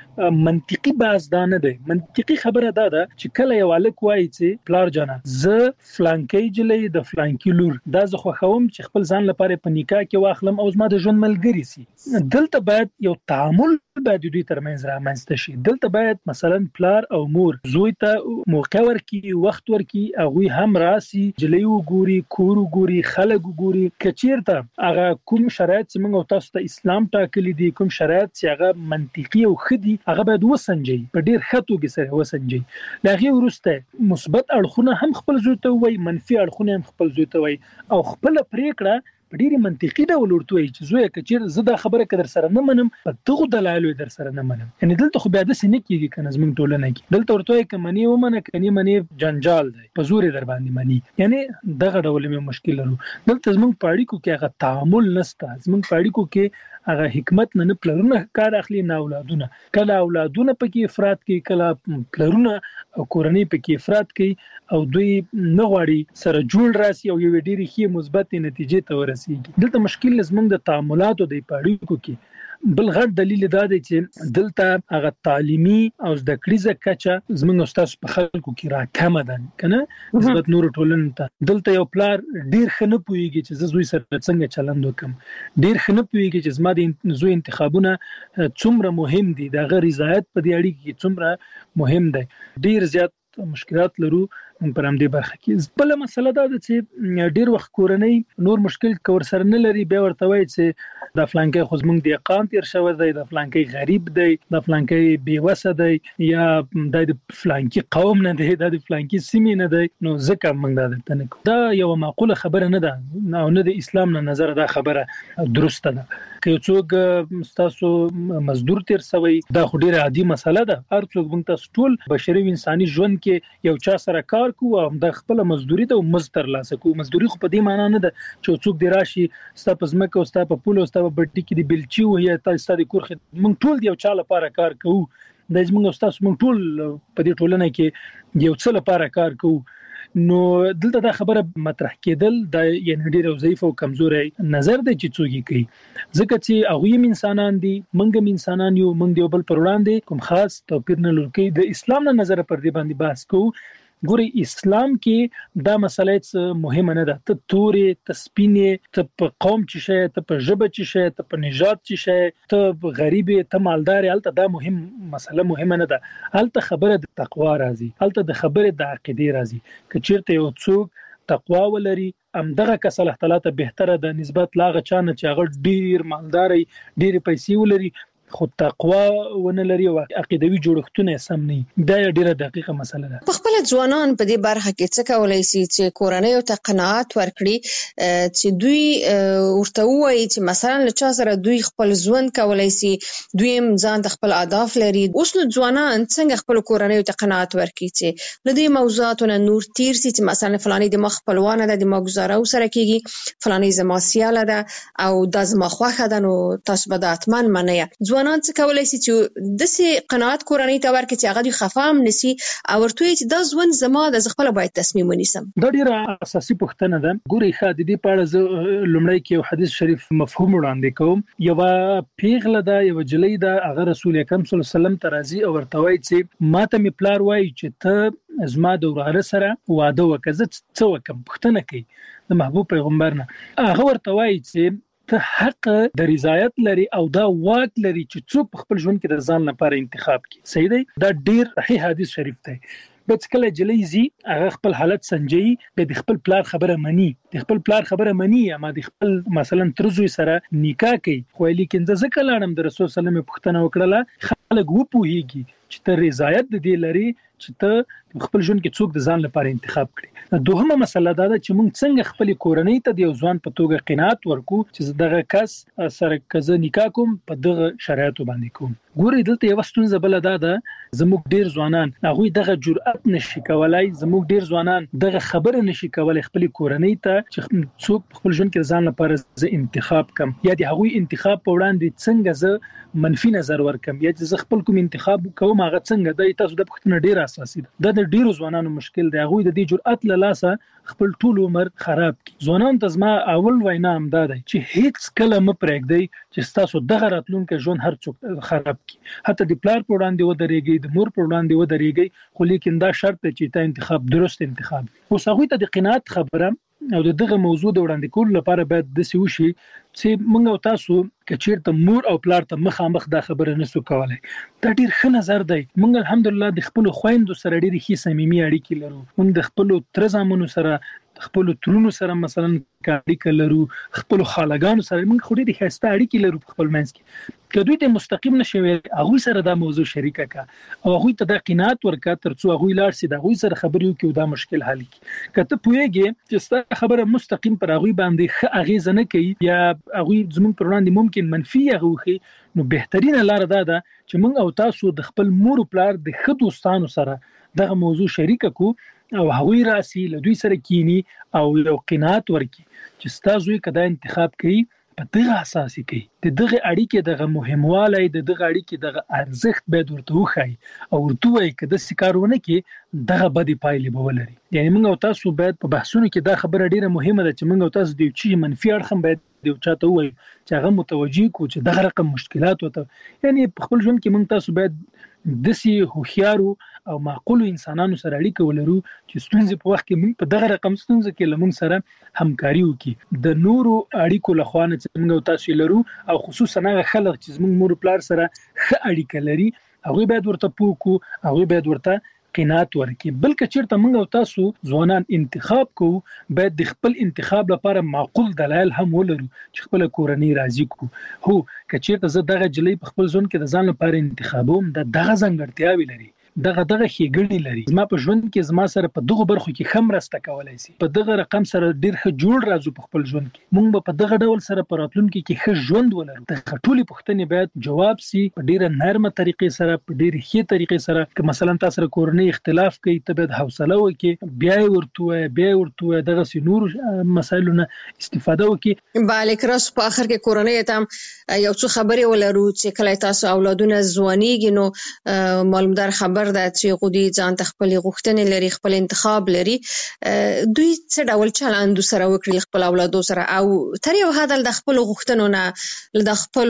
منطقي باز دا نه دی. منطقي خبره دا ده چې کله یو هلک وایي چې پلار جانا زه فلانکی جلې د فلانکی لور دا زه خوښوم چې خپل ځان لپاره په نکاح کې واخلم او زما د ژوند ملګری سي، دلته باید یو تعامل باید دوی ترمنځ رامنځته شي. دلته باید مثلا پلار او مور زوی ته موقع ورکي، وخت ورکي، هغه هم راسي جلې وګوري، کور وګوري، خلک وګوري. کچیرته هغه کوم شرایط چې موږ تاسو ته اسلام ټاکلي دي، کوم شرایط چې هغه منطقي او خدي هغه باید وسنجي، په ډیر خطو کې سره وسنجي. لاغي ورسته مثبت اړخونه هم خپل زوی ته وای، منفي اړخونه هم خپل زوی ته وای او خپل پریکړه په ډیره منطقي ډول ورته وای چې زوی کچیر زه دا خبره کدر سره نه منم، په دغه دلایل در سره نه منم. یعنی دلته خو بیا د سینې کېږي کنه زمونږ ټولنه کې دلته ورته وای کمنی ومنه کني منی جنجال دی په زور در باندې منی. یعنی دغه ډول مې مشکل لرو. دلته زمونږ پاړیکو کې هغه تعامل نشته، زمونږ پاړیکو کې هغه حکمت نه پلرونه کار اخلي نه اولادونه. کله اولادونه پکې افراط کوي، کله پلرونه او کورنۍ پکې افراط کوي او دوی نه غواړي سره جوړ راسي او یو ډېری ښه مثبت نتیجې ته ورسیږي. دلته مشکل زمونږ د تعاملاتو د پاړیکو کې بل غټ دلیل دا دی چې دلته هغه تعلیمي او زده کړیزه کچه زمونږ استاد په خلکو کې راکمه ده کنه نسبت نور ټولنې ته. دلته یو پلار ډیر خنه پويږي چې زه زوی سره څنګه چلند وکم، ډیر خنه پويږي چې زما د زوی انتخابونه څومره مهم دي، د غیر رضایت په دې اړه کې څومره مهم دی. ډیر زیات مشکلات لرو پر هم دې برخه کې. بل مسله دا ده چې ډیر وخت کورنۍ نور مشکل کور سره نه لري، بیا ورته وایي چې د فلانکې خو زمونږ د اقام تیر شوی دی، د فلانکې غریب دی، د فلانکې بیوسه دی، یا د فلانکې قوم نه دی، د فلانکې سیمې نه دی، نو ځکه موږ دا درته نه کوو. دا یو معقوله خبره نه ده او نه د اسلام نه نظر دا خبره درسته ده. که څوک تاسو مزدور تیر سوی دا خو ډیره عادي مسله ده. هر څوک موږ تاسو ټول بشري او انساني ژوند کې یو چا سره کار کوو او د خپل مزدوري ته مزد ترلاسه کوو. مزدوري خو په دې معنی نه ده چې څوک دی راشي ستا په ځمکه او ستا په پول او ستا په بټي کې دی بلچي او یا تاسو د کور خدمت. موږ ټول یو چا لپاره کار کوو. د زموږ او تاسو موږ ټول په دې ټولنه کې یو څه لپاره کار کوو. نو دلته دا خبره مطرح کېدل د یعنی ډیر ضعیف او کمزوري نظر دی چې څوک کوي، ځکه چې هغه انسانان دي، موږ انسانان یو، موږ یو بل پر وړاندې کوم خاص توپیر نه لري. د اسلام نه نظر پر دې باندې بحث کوو. ګوري اسلام کې دا مسله مهمه نه ده، ته تورې، ته سپینې، ته په قوم چې شې، ته په ژبه چې شې، ته په نژاد چې شې، ته غریب، ته مالدار، هلته دا مهم مسله مهمه نه ده. هلته خبره د تقوا راځي، هلته د خبره د عقیده راځي. که چیرته یو څوک تقوا ولري همدغه کس الله تعالی ته بهتره ده نسبت لاغه چانه چې هغه ډیر مالدار، ډیر پیسې ولري خو تقوا ونه لري او عقیدوي جوړښتونه سم نه. دا ډیره دقیقه مسله ده. په خپل ځوانان په دې برخه کې څه کولای شي چې کورنۍ او ته قناعت ورکړي چې دوی ورته وایي چې مثلا له چا سره دوی خپل ژوند کولای شي، دوی ځان د خپل اهداف لري. اوس نو ځوانان څنګه خپل کورنۍ او ته قناعت ورکړي چې له دې موضوعاتو نور تیر سي چې مثلا فلاني د ما خپلوانه ده، د ما گزاره سره کیږي، فلاني زما سیاله ده او د زما خوخه ده، نو تاسو به د اتمن منئ. ځوانان څه کولای شي چې د سي قناعت کورنۍ ته ورکړي چې هغه دوی خفام نسی او ورته چې دا ژوند زما د خپل باید تصمیم ونیسم. دا ډیره اساسي پوښتنه ده. ګوري ښه د دې په اړه لومړی کې یو حدیث شریف مفهوم وړاندې کوم. یو پیغله ده، یو جلۍ ده، هغه رسول اکرم صلی الله علیه وسلم ته راځي او ورته وایي چې ماته می پلار وایي چې ته زما د وراره سره واده وکړه، زه څه وکم؟ پوښتنه کوي د محبوب پیغمبر نه. هغه ورته وایي چې ته حق د رضایت لري او دا واک لري چې څوک خپل ژوند کې د ځان لپاره انتخاب کړي. صحیح دی؟ دا ډیر صحیح حدیث شریف دی. بس کله جلۍ زی هغه خپل حالت سنجي، د خپل پلار خبره مني، د خپل پلار خبره مني، اما د خپل مثلا ترزوی سره نکاح کوي. خو لیکن ځکه لاړم د رسول صلی الله علیه وسلم پوښتنه وکړه، خلک و پوهیږي چې ته رضایت د دې لري چې ته خپل ژوند کې څوک د ځان لپاره انتخاب کړي. دوهمه مسله دا ده چې موږ څنګه خپل کورنۍ ته د یو ځوان په توګه قناعت ورکو چې دغه کس سره کزه نکاح کوم په دغه شرایطو باندې کوم. ګوري دلته یو ستونزه بل ده ده زموږ ډیر ځوانان هغه دغه جرأت نشي کولای، زموږ ډیر ځوانان دغه خبره نشي کولای خپل کورنۍ ته چې څوک خپل ژوند کې ځان لپاره ز انتخاب کم، یا د هغه انتخاب په وړاندې څنګه ز منفي نظر ورکم، یا چې زه خپل کوم انتخاب کوم هغه څنګه د تاسو د پښتنه ډیر اساسي ده. دا د ډیرو ځوانانو مشکل دی. هغه د دې جرأت له لاسه خپل ټول عمر خراب کی. ځوانان ته زما اول وینا هم دا دی چې هیڅ کله م پرېږدئ چې تاسو دغه راتلونکي ژوند هر څوک خراب کی. حتی د پلار په وړاندې ودرېږئ، د مور په وړاندې ودرېږئ، خو لیکن دا شرط دی چې تا انتخاب درست انتخاب. اوس هغه ته د قناعت خبره او دغه موضوع د وړاندې کول لپاره باید د سی وشي چې موږ او تاسو کچیرته مور او پلار ته مخامخ دا خبره نسو کولای. دا ډیر ښه نظر دی. موږ الحمدلله د خپل خويندو سره ډیر ښې صمیمي اړیکې لرو. موږ د خپل تر زامنو سره، خپل ترونو سره مثلا اړیکه لرو، خپل خالګانو سره موږ خو ډیر ښه اړیکې لرو په خپل منځ کې. که دوی ته مستقیم نشي هغه سره دا موضوع شریکه کا او هغه ته د قناعت ورکا ترڅو هغه لاړ سي، دا هغه سره خبرې وکړي او دا مشکل حل کړي. کته پوهیږي چې ست خبره مستقیم پر هغه باندې ښه اغیزه نه کوي یا هغه زموږ پر وړاندې ممکن منفي هغه وخی، نو بهترینه لار دا ده چې موږ او تاسو د خپل مور او پلار د ښه دوستانو سره دغه موضوع شریکه کو او هغه راسي له دوی سره کینی او یو قناعت ورکړي چې تاسو یې کدا انتخاب کړئ په دغه اساسي کې د دغه اړیکې دغه مهموالی د دغه اړیکې دغه ارزښت باید ورته وښایي او ورته وایي که داسې کارونه کې دغه بدې پایلې به ولري. یعنې موږ او تاسو باید په بحثونو کې دا خبره ډیره مهمه ده چې موږ او تاسو د یو چیز منفي اړخ هم باید د یو چا ته ووایو چې هغه متوجه کړو چې دغه رقم مشکلات ورته، یعنې په خپل ژوند کې موږ تاسو باید داسې هوښیارو او معقولو انسانانو سره اړیکه ولرو چې ستونزې په وخت کې موږ په دغه رقم ستونزه کې له موږ سره همکاري وکړي. د نورو اړیکو له خوا نه چې موږ او تاسو لرو او خصوصا هغه خلک چې موږ مور پلار سره ښه اړیکه لري هغه باید ورته پوکو، هغه باید ورته قناعت ورکړي. بلکې چیرته موږ او تاسو ځوانان انتخاب کوو باید د خپل انتخاب لپاره معقول دلایل هم ولرو چې خپل کورنۍ راضي کو. هو که چیرته زه دغه جلې په خپل ژوند کې د ځان لپاره انتخابوم د دغه ځانګړتیاوې لري دغه دغه ښېګڼې لري زما په ژوند کې زما سره په دغه برخو کې خم راسته کولای شي په دغه رقم سره ډیر ښه جوړ راځو په خپل ژوند کې موږ په دغه ډول سره په راتلونکي کې ښه ژوند ولرو. د ټولې پوښتنې باید جواب سي په ډیره نرمه طریقې سره په ډیره ښه طریقې سره که مثلا تاسو سره کورنۍ اختلاف کوي ته باید حوصله وکړي بیا ورته بیا ورته دغه سي نور مسایلو نه استفاده وکړي. بالک راس په اخر کې کورنۍ ته یو څه خبرې ولرو چې کله تاسو اولادونه ځوانيږي نو معلومدار خبر ده چې غوډي ځان ته خپل غوښتنې لري خپل انتخاب لري دوی څه ډول چلند سره وکړي خپل اولادو سره او تر یو حد د خپل غوښتنو نه د خپل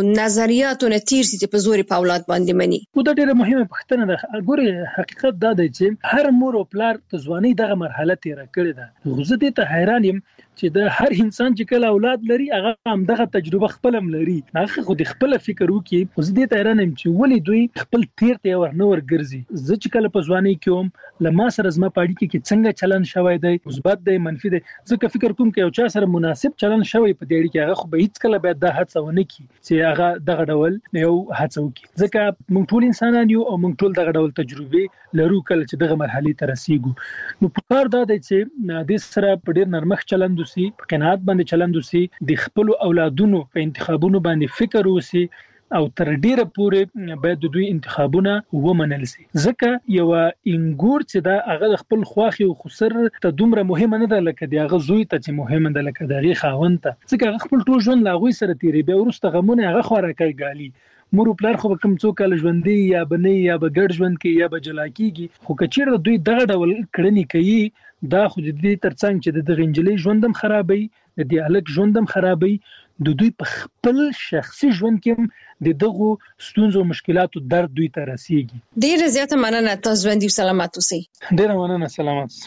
نظریاتو نه تیر سي په زوري په اولاد باندې مني. دا ډیره مهمه پوښتنه ده. ګوره حقیقت دا دی چې هر مور او پلار د ځواني دغه مرحله تیر کړې ده. غوزه دې ته حیران یم چې د هر انسان چې کله اولاد لري هغه هم دغه تجربه خپل هم لري هغه خو د خپل فکر وکي خو دې ته حیران یم چې ولې دوی خپل تیر ته ورنور ګرځي. زه چې کله په ځواني کې وم لما سره زما پاړی کې څنګه چلن شوی دی مثبت دی منفي دی زه که فکر کوم کې یو چا سره مناسب چلن شوی په دې کې هغه خو به هیڅ کله باید دا هڅه ونه کړي چې هغه دغه ډول یو هڅه وکړي ځکه موږ ټول انسانان یو او موږ ټول دغه ډول تجربه لرو کله چې دغه مرحله ته رسیږو. نو په کار دا دی چې د سره په ډیر نرمخ چلند وسی په قناعت باندې چلند وسی د خپل اولادونو په انتخابونو باندې فکر وسی او تر ډیره پورې باید د دوی انتخابونه ومنل شي ځکه یو انګور چې دا هغه خپل خواخي او خسر ته دومره مهمه نه ده لکه دی هغه زوی ته چې مهمه ده لکه دغه خاوند ته ځکه هغه خپل ټول ژوند لاغوي سره تیری به ورسته غمونه هغه خورا کوي ګالي مور پلار خو کوم څوک له ژوندۍ یا بنې یا به ګډ ژوند کې یا به جلا کیږي خو کچیر دوی دغه ډول کړنی کوي دا خو د دې ترڅنګ چې د غنجلې ژوندم خرابوي د دې الک ژوندم خرابوي د دوی په خپل شخصي ژوند کې د دغه ستونزو مشکلاتو درد دوی ته رسیږي. ډیره زیاته مننه تاسو باندې سلامات اوسئ. ډیره مننه سلامات.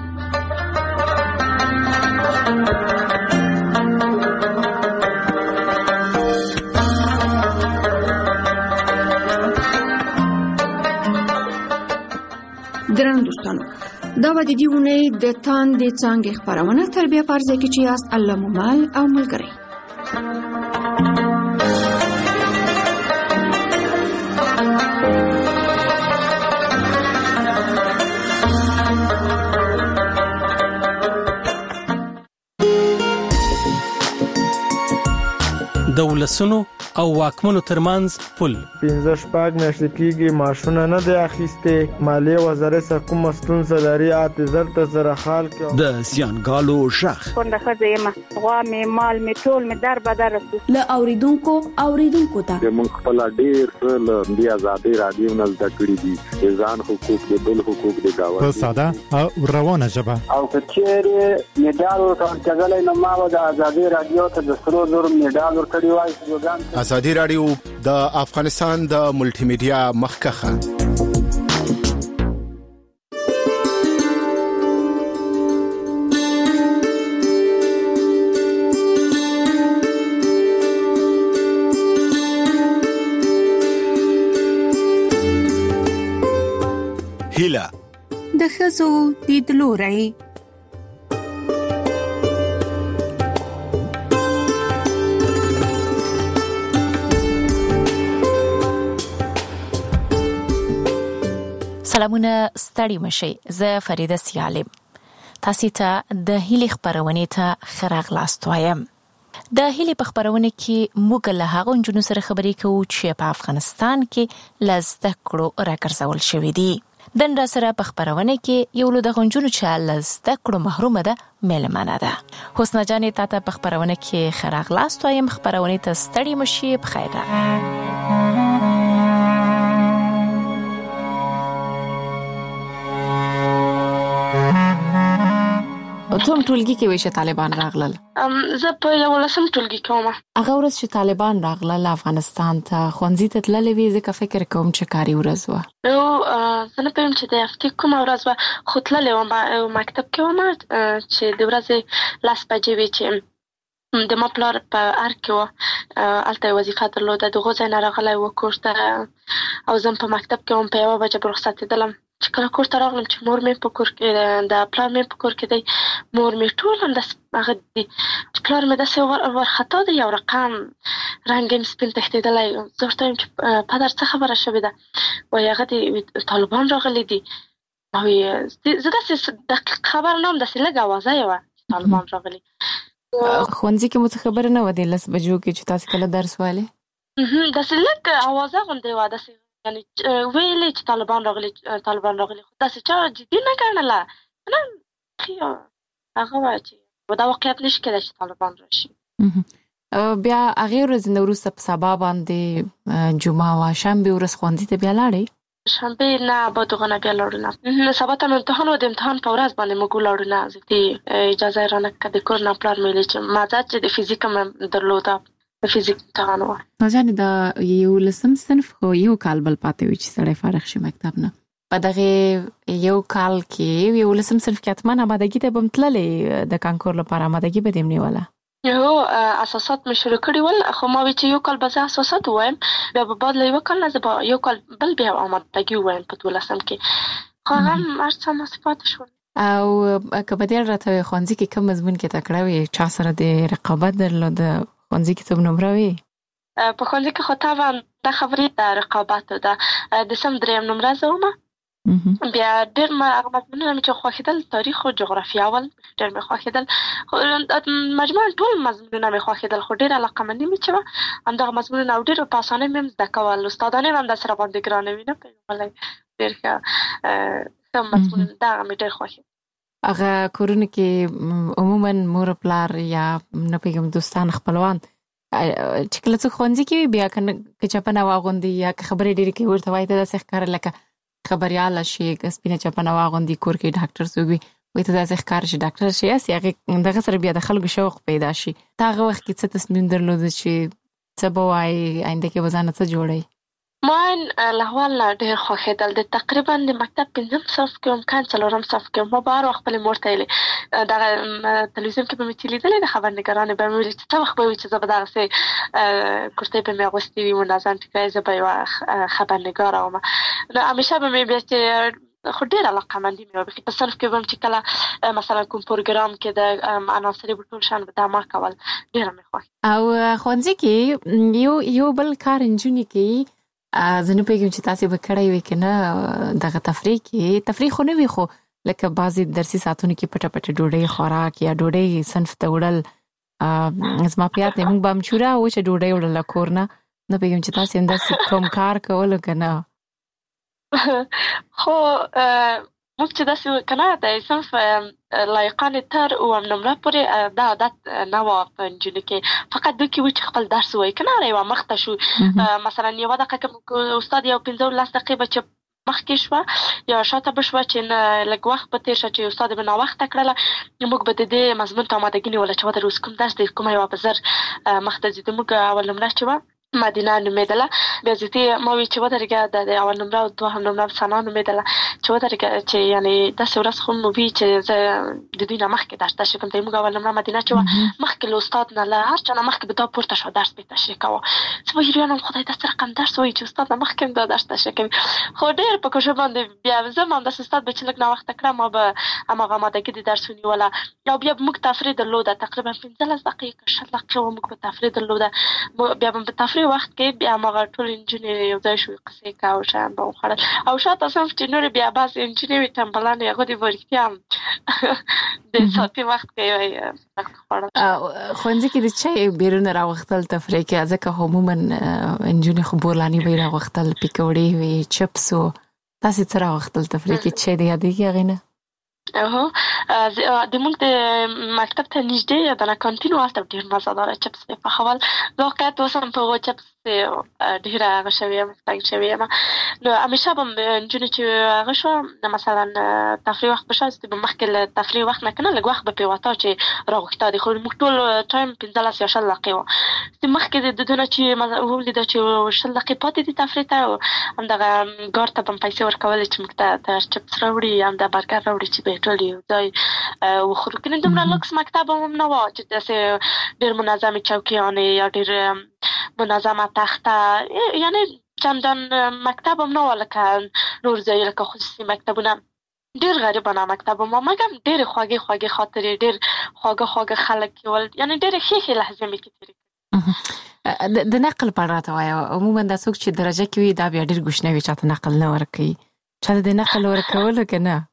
درنو دوستانو دا و د دې ونې د تان د څنګه خبرونه تربیه پرځه کې چې است الله مومال او ملګری دولسونو او واکمنو ترمنځ پل پنځه شپږ میاشتې کېږي معاشونه نه دی اخیستې مالیې وزارت سره کومه ستونزه لري اته زر ته زره خال کې د سیانګالو شخ څنګه ښځه یم غوا مې مال مې ټول مې در بدر رسېږي له اوریدونکو اوریدونکو ته موږ خپل ډېر څه له دې ازادي رادیو نه زده کړي دي ځان حقوق د بل حقوق د گاونډي په ساده او روانه ژبه او کچېره میډال ورکړل نو ما د ازادي رادیو ته د سرو زر میډال ورکړی وای. ازادي رادیو د افغانستان د ملټي میډیا مخکخه هیله د ښځو لیدلوری سلامونه ستړي مشي زه فریده سیالم تاسو ته د هیلې خبرونه ته خراغلاست وایم. د هیلې په خبرونه کې موږ له هغو جنونو سره خبرې کوو چې په افغانستان کې لزده کړو راګرځول شوې دي. دن را سره په خبرونه کې یو له دغه جنونو چې لزده کړو محرومه ده ملمنه ده. حسنا جانې تاسو په خبرونه کې خراغلاست وایم. خبرونه ته ستړي مشي په خیره. کوم ټولګي کې وای چې طالبان راغلل؟ ام زه په یو لسم ټولګي کې وم. هغه ورځ چې طالبان راغلل افغانستان ته خوندې ته تللې وې ځکه فکر کوم چې کاری ورځ و. نو زه نه پېم چې د هفتې کومه ورځ و خو تللې وم مکتب کې وم چې د ورځې لس بجې وې چې د ما پلار په ار کې و الته وظیفه درلوده دغه ځای نه راغلی و کور ته او زه په مکتب کې وم په یوه بجه به رخصتېدلم چې کله کور ته راغلم چې مور مې په کور کې د پلار مې په کور کې دی مور مې ټول همداسې هغه دي چې پلار مې داسې وارخطا دی یو رقم رنګ یې سپین تښتېدلی زه ورته وایم چې پدر څه خبره شوې ده وایي هغه دي طالبان راغلي دي وایي زه داسې دقیق خبره نه وم داسې لږ اوازه یې وه چې طالبان راغلي ښوونځي کې مو څه خبره نه وه د لس بجو کې چې تاسې کله درس وایلې داسې لږ اوازه غوندې وه داسې یعنی ویلې چې طالبان راغلي طالبان راغلي خو داسې چا جدي نه ګڼله نه هغه وایي چې دا واقعیت نشي کېدای چې طالبان راشي بیا هغې ورځې نه وروسته په سبا باندې جمعه وه شنبې ورځ ښوونځي ته بیا لاړې شنبې نه بعد هغه نه بیا لاړو نه سبا ته مې امتحان و د امتحان په ورځ باندې موږ ولاړو نه زه اجازه یې رانه کړه د کور نه پلار مې ویلې چې مازه چې د فزیک هم درلوده د فزیک امتحان و نو جانې د یولسم صنف خو یو کال بل پاتې وي چې سړی فارغ شي مکتب نه په دغې یو کال کې یولسم صنف کې حتما آمادګي ته به م تللې د کانکور لپاره آمادګي به دې م نیوله هو اساسات مې شروع کړي ول خو ما وی چې یو کال به زه اساسات ووایم بیا به بعد له یوه کال نه زه به یو کال بل بیا آمادګي ووایم په دولسم کې خو هغه هم هر څه هماسې پاتې شول او که به دې راته وایې ښوونځي کې کوم مضمون کې تکړه وې چا سره دې رقابت درلوده ښوونځي کې څوم نمره وې په ښوونځي کې خو طبعا دا خبرې د رقابت ده د سم درېیم نمره زه ومه بیا ډېر هغه مضمونونه مې چې خوښېدل تاریخ او جغرافیه اول ډېر مې خوښېدل مجموعاً ټول مضمونونه مې خوښېدل خو ډېر علاقمندي مې چې وه همدغه مضمونونه او ډېر په اسانۍ مې هم زده کول استادان یې هم داسې راباندې ګرانه وي نه پوهېږم ډېر ښه ښه مضمونونه دغه مې ډېر خوښېدل هغه کورونه کې عموما مور پلار یا نه پوهېږم دوستان خپلوان چې کله څوک ښوونځي کې وي بیا که چپنه واغوندي یا که خبرې ډېرې کوي ورته وایي ته داسې ښکاره لکه خبریاله شي سپینه چپنه واغوندي کور کې ډاکټر څوک وي وایي ته داسې ښکاره شي ډاکټر شي هسې هغې دغه سره بیا د خلکو شوق پیدا شي ته هغه وخت کې څه تصمیم درلوده چې څه به وایي آینده کې به ځانه څه جوړوي ما له اول نه ډېر خوښېدل د تقریبا د مکتب پنځم صنف کې وم کان څلورم صنف کې وم ما به هر وخت خپلې مور ته ویلې دغه تلویزیون کې به مې چې لیدلې د خبرنګارانې به مې ویلې چې څه وخت به وي چې زه به دغسې کورتۍ به مې اغوستې وي منظم ټیکری زه به یوه خبرنګاره وم نو همیشه به مې بیا چې خو ډېر علاقمندي مې وه په صنف کې به م چې کله مثلا کوم پروګرام کې د عناصرې به ټول شیان به دا ما کول ډېره مې خوښ او ښوونځي کې یو یو بل کار نجونې کوي زه نه پوهېږم چې تاسې به کړی وي که نه دغه تفریح کې تفریح خو نه وي خو لکه بعضې درسي ساعتونو کې پټه پټه ډوډۍ خوراک یا ډوډۍ صنف ته وړل زما په یاد دی موږ به همچوره وچه ډوډۍ وړله کور نه نه پوهېږم چې تاسې همداسې کوم کار کولو که نه خو موږ چې داسې که نه د صنف لایقانې تر اووم نمره پورې دا عادت نه وه په نجونو کې فقط دوی کې و چې خپل درس ووایي که نه یوه مخته شو مثلا یوه دقیقه کې استاد یو پنځه لس دقیقې به چې مخکې شوه یا شاته به شوه چې لږ وخت به تېر شه چې استاد به ناوخته کړله موږ به د دې مضمون ته آمادګي نیوله چې ودر اوس کوم درس دی کومه یوه به زر مخته ځي زموږ اول نمره چې وه مدینه نومېدله بیا زیاتې ما وی چې ودرېږه د اول نمره او دوهم نمره ثنا نومېدله چې ودرېږه چې یعنې داسې ورځ خو مو وي چې زه د دوی نه مخکې درس تشریح کړم د موږ اول نمره مدینه چې وه مخکې له استاد نه له هر چا نه مخکې به دا پورته شوه درس به یې تشریح کوه زه به حیران وم خدای دا څه رقم درس وایي چې استاد نه مخکې هم دا درس تشریح کوي خو ډېر په کوشش باندې بیا زه هم همداسې استاد به چې لږ ناوخته کړه ما به هماغه آمادګي د درس ونیوله او بیا به موږ تفریح درلوده تقریبا پنځلس دقیقې که شل دقیقې وه موږ به تفریح درلوده بیا به په تفریح وخت کې بیا هماغه ټول نجونې یو ځای شوې قصې کوه او شیان به وخوړل او شاته صنف چې نورې بیا بعضې نجونې وي ټمبلانې هغوی دې به رښتیا هم د ساعتي وخت کې یوه خوړل ښوونځي کې د چای بیرونه راوختل تفریح کې ځکه عموما نجونې خو بورلاني به یې راوختل پیکوړې وي چپس و تاسې څه راوختل تفریح کې چای دې یادېږي هغې نه هو د موږ د مکتب ته نږدې دغه کانتین و هلته ډېر مزهداره چپس مې پخول زه واقعیت اوس هم په هغو چپس ډېره هغه شوې یم تنګ شوې یم نو همیشه به نجونې چې هغه شوه مثلا تفریح وخت به شوه چې به مخکې له تفریح وخت نه که نه لږ وخت به پرې وته چې راغوښته دي خو موږ ټول ټایم پنځلس یا شل دقیقې وه چې مخکې د دونه چې ولیده چې شل دقیقې پاتې دي تفریح ته همدغه ګارد ته به م پیسې ورکولې چې موږ ته تر چپس راوړي همدا برګر راوړي چې به یې ټول یو ځای وخورو که نه دومره لوکس مکتب هم نه وه چې داسې ډېر منظمې چوکیانې یا ډېر منظمه تخته یعنې چندان مکتب هم نه وه لکه نور ځای لکه خصوصي مکتبونه ډېر غریبانه مکتب ما مګم ډېر خواږه خواږه خاطرې ډېر خواږه خواږه خلک ول یعنی ډېر ښه ښه لحظه مې کې تیرې د نقل په اړه راته وایه عموما دا څوک چې درجه کې وي دا بیا ډېر ګوښنه وي چاته نقل نه ورکوي چاته د نقل ورکولو که نه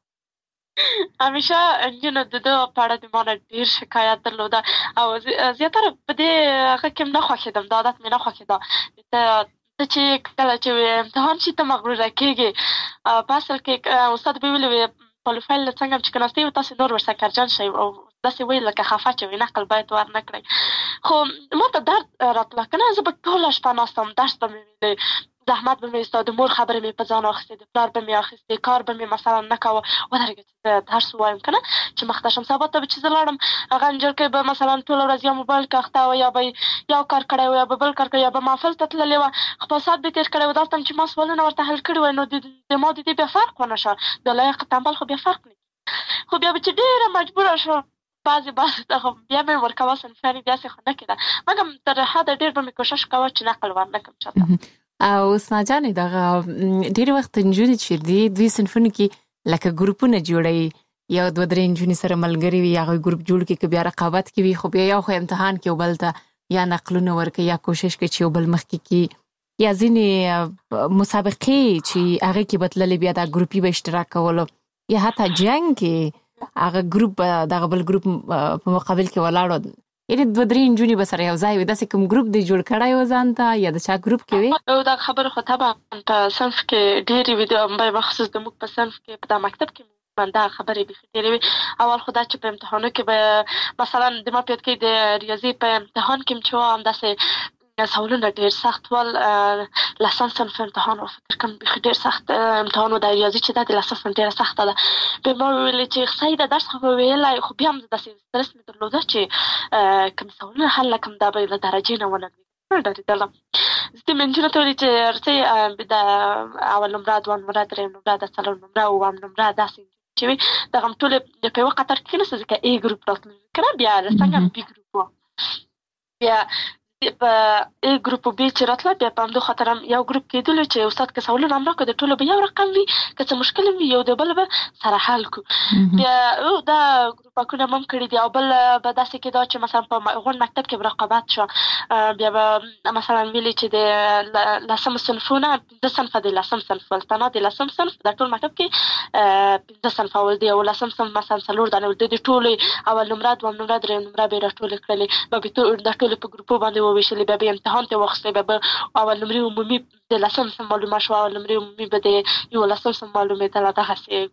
همیشه انجونو د ده په اړه د ما نه ډېر شکایت درلوده او زیاتره په دې هغه کې نه خوښېدم دا عادت مې نه خوښېده ته چې کله چې امتحان شي ته مغروره کېږي په اصل کې استاد به ویلي وي پروفایل څنګه چې کېناستې وي تاسې نور ورسره کرجن شئ او داسې ویل لکه خفه چې وي نقل باید ور نه کړئ خو ما ته درد راتله که نه زه به ټوله شپه ناست وم درس به مې ویلې زحمت به مې ایسته د مور خبرې مې په ځان اخیستې د پلار به مې اخیستې کار به مې مثلا نه کوه ودرېږه چې زه درس ووایم که نه چې مخته شم سبا ته به چې زه لاړم هغه نجلکۍ به مثلا ټوله ورځ یا موبایل کې اخته وه یا به یو کار کړی و یا به بل کار کړی یا به محفل ته تللې وه خپل ساعت به تېر کړی و داسې چې ما سوالونه ورته حل کړي وای نو د ما د دې بیا فرق ونه شه د لایق تنبل خو بیا فرق نه خو بیا به چې ډېره مجبوره شوه بعضې بعضې ته بیا مې ورکوه صنفیانې داسې خو نه کېده مګم تر حده ډېر به مې کوشش کوه چې نقل ور نه کړم چاته او اسما جانې دغه ډېر وخت نجونې چې دي دوی صنفونو کې لکه ګروپونه جوړوي یو دوه درې نجونې سره ملګري وي هغوی ګروپ جوړ کړي که بیا رقابت کې وي خو بیا یو خو امتحان کې یو بل ته یا نقلونه ورکوي یا کوشش کوي چې یو بل مخکې کړي یا ځینې مسابقې چې هغې کې به تللې بیا دا ګروپي به اشتراک کولو یا حتی جنګ کې هغه ګروپ به دغه بل ګروپ په مقابل کې ولاړو یعنې دوه درې نجونې به سره یو ځای وي داسې کوم ګروپ دی جوړ کړی و ځان ته یا د چا ګروپ کې وي دا خبرې خو طبعا په صنف کې ډېرې وي د مخصوص د موږ په صنف کې په دا مکتب کې دا خبرې بیخي ډېرې وي اول خو دا چې په امتحانو کې به مثلا د ما په یاد کې د ریاضي په امتحان کې چې وه همداسې سوالونه ډېر سخت ول لسم صنف امتحان و فکر کوم بیخي ډېر سخت امتحان و د ریاضي چې دا د لسم صنف ډېره سخته ده بیا ما وویلې چې صحیح ده درس خو به ویلی خو بیا هم داسې سترس مې درلوده چې کوم سوالونه حل کړم دا به له درجې نه وننګېږم ډارېدلم زه دې نجونو ته ویلې چې رسئ د اول نمره دوه نمره درېیم نمره د څلور نمره اووم نمره داسې چې وي دغه هم ټولې په یوه قطار کې کېناستو ځکه ای ګروپ راتلل که نه بیا څنګه بي ګروپ و بیا په ای ګروپ او بي چې راتله بیا په همدې خاطر هم یو ګروپ کېدلو چې استاد که سوالونه هم راکړو د ټولو به یو رقم وي که څه مشکل هم وي یو د بل به سره حل کړو بیا دا ګروپکونه هم هم کړي دي او بل به داسې کېده چې مثلا په غونډ مکتب کې به رقابت شوه بیا به مثلا ویلي چې د لسم صنفونه پنځه صنفه د لسم صنف ول تنها د لسم صنف د ټول مکتب کې پنځه صنفه ول دي او لسم صنف مثلا څلور دانې ول دي د ټولې اول نمره دویم نمره درېیم نمره به یې راټولې کړلې به به دا ټولې په ګروپو باندې وویشلې بیا به امتحان ته واخیستې بیا به اول نمرې عمومي د لسم صنف معلومه شوه اول نمرې عمومي به د یولسم صنف معلومېدله دغسې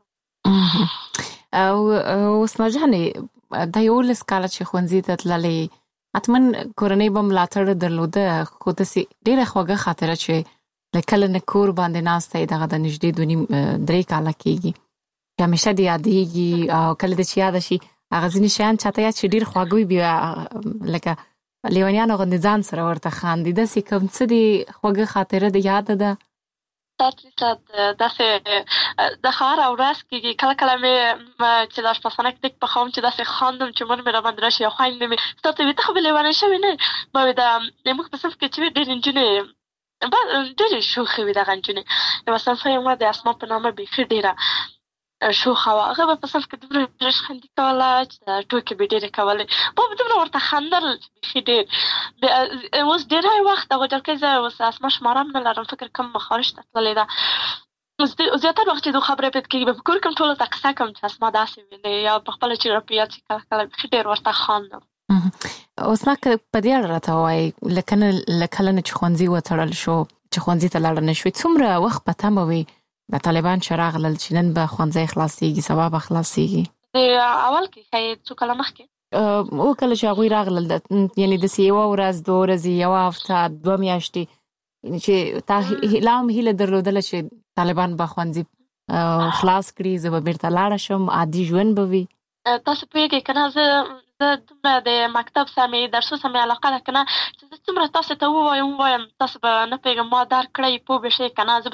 ګروپکونه او اسما جانې دا یولس کاله چې ښوونځي ته تللې حتما کورنۍ به ملاتړ درلوده خو داسې ډېره خوږه خاطره چې له کله نه کور باندې ناسته یې دغه د نږدې دوه نیم درې کاله کېږي چې همیشه دې یادېږي او کله دې چې یاده شي هغه ځینې شیان چاته یاد چې ډېر خواږه وي بیا لکه لیونیانو غوندې ځان سره ورته خاندي داسې کوم څه دې خوږه خاطره د یاده ده صد فیصد داسې د هره ورځ کېږي کله کله مې چې د اشپزخانه کې ډېک پخوم چې داسې خاندم چې مور مې راباندې راشي یا خویندې مې ستا ته وي ته خو به لیونۍ شوې نه ما وي د موږ په صنف کې چې وي ډېرې نجونې ډېرې شوخې وي دغه نجونې یوه صنفه یې وه د اسما په نامه بیخي ډېره شوخه وه هغه به په صنف کې دومره ریشخندي کوله چې ټوکې به ډېرې کولې ما به دومره ورته خندل چې بیخي ډېر اوس ډېری وخت دغه جلکۍ زه اوس اسما شماره هم نه لرم فکر کوم خارج ته تللې ده زیاتر وخت چې دغه خبرې پېد کېږي به په کور کې هم ټولو ته قصه کوم چې اسما داسې ویلې یا په خپله چې راپه یاد شي کله کله بیخي ډېر ورته خاندم اسما که په دې اړه راته ووایې له کله نه چې ښوونځي وتړل شو چې ښوونځي ته لاړه نه شوې څومره وخت په تمه وي د طالبان چې راغلل چې نن به ښوونځی خلاصېږي سبا به خلاصېږي د اول کې ښایي څو کاله مخکې او کله چې هغوی راغلل یعنې داسې یوه ورځ دوه ورځې یوه هفته دوه میاشتې چې تا لا هم هیله درلودله چې طالبان به ښوونځي خلاص کړي زه به بیرته لاړه شم عادي ژوند به وي تاسو پوهېږئ که نه زه زه دومره د مکتب سره مې درسو سره مې علاقه ده که نه چې زه څومره تاسو ته ووایم ووایم تاسو به نه پوهېږم ما درک کړئ پوه به شئ که نه زه به تاسو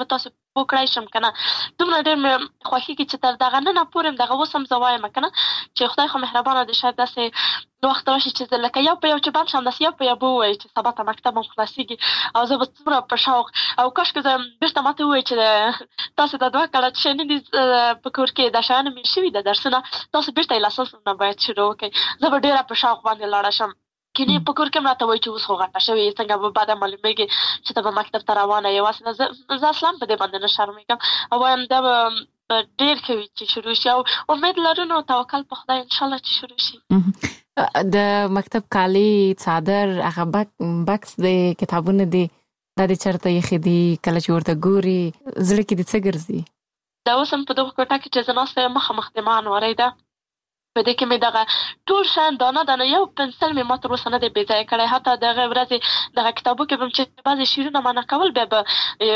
وکړای شم کنه دومره ډېر مې خوښیږي چې تر دغه نن پورې دغه اوس هم زه وایم کنه چې خدای خو مهربانه دی شاید داسې وخت راشي چې زه لکه یو په یو چې بند شم داسې یو په یو به ووایي چې سبا ته مکتب هم خلاصېږي او زه به څومره په شوق او کاشکې زه بېرته ماته ووایي چې تاسې دا دوه کاله چې شیانې دي په کور کې دا شیانې مې شوي ده درسونه تاسو بېرته یې له اساس نه باید شروع وکړئ زه به ډېره په شوق باندې لاړه شم کینې په کور کې هم راته وایي چې اوس خو غټه شوې څنګه به بعده معلومېږي چې ته به مکتب ته روانه یې واسې زه اصلا په دې باندې نه شرمېږم او وایم دا به ډېر ښه وي چې شروع شي او امید لرو نو توکل په خدای انشاءالله چې شروع شي د مکتب کالي څادر هغه بکس د کتابونه دي دا د چرته یې دي کله چې ورته ګوري زړه کې د څه ګرځي دا اوس هم په دغه کوټه کې چې زه ناسته یم مخامخ د ما انوارۍ ده په دې کې مې دغه ټول شیان دانه دانه یو پنسل مې ما تر اوسه نه دی بې ځایه کړی حتی دغه ورځې دغه کتابو کې به م چې بعضې شعرونه معنا کول بیا به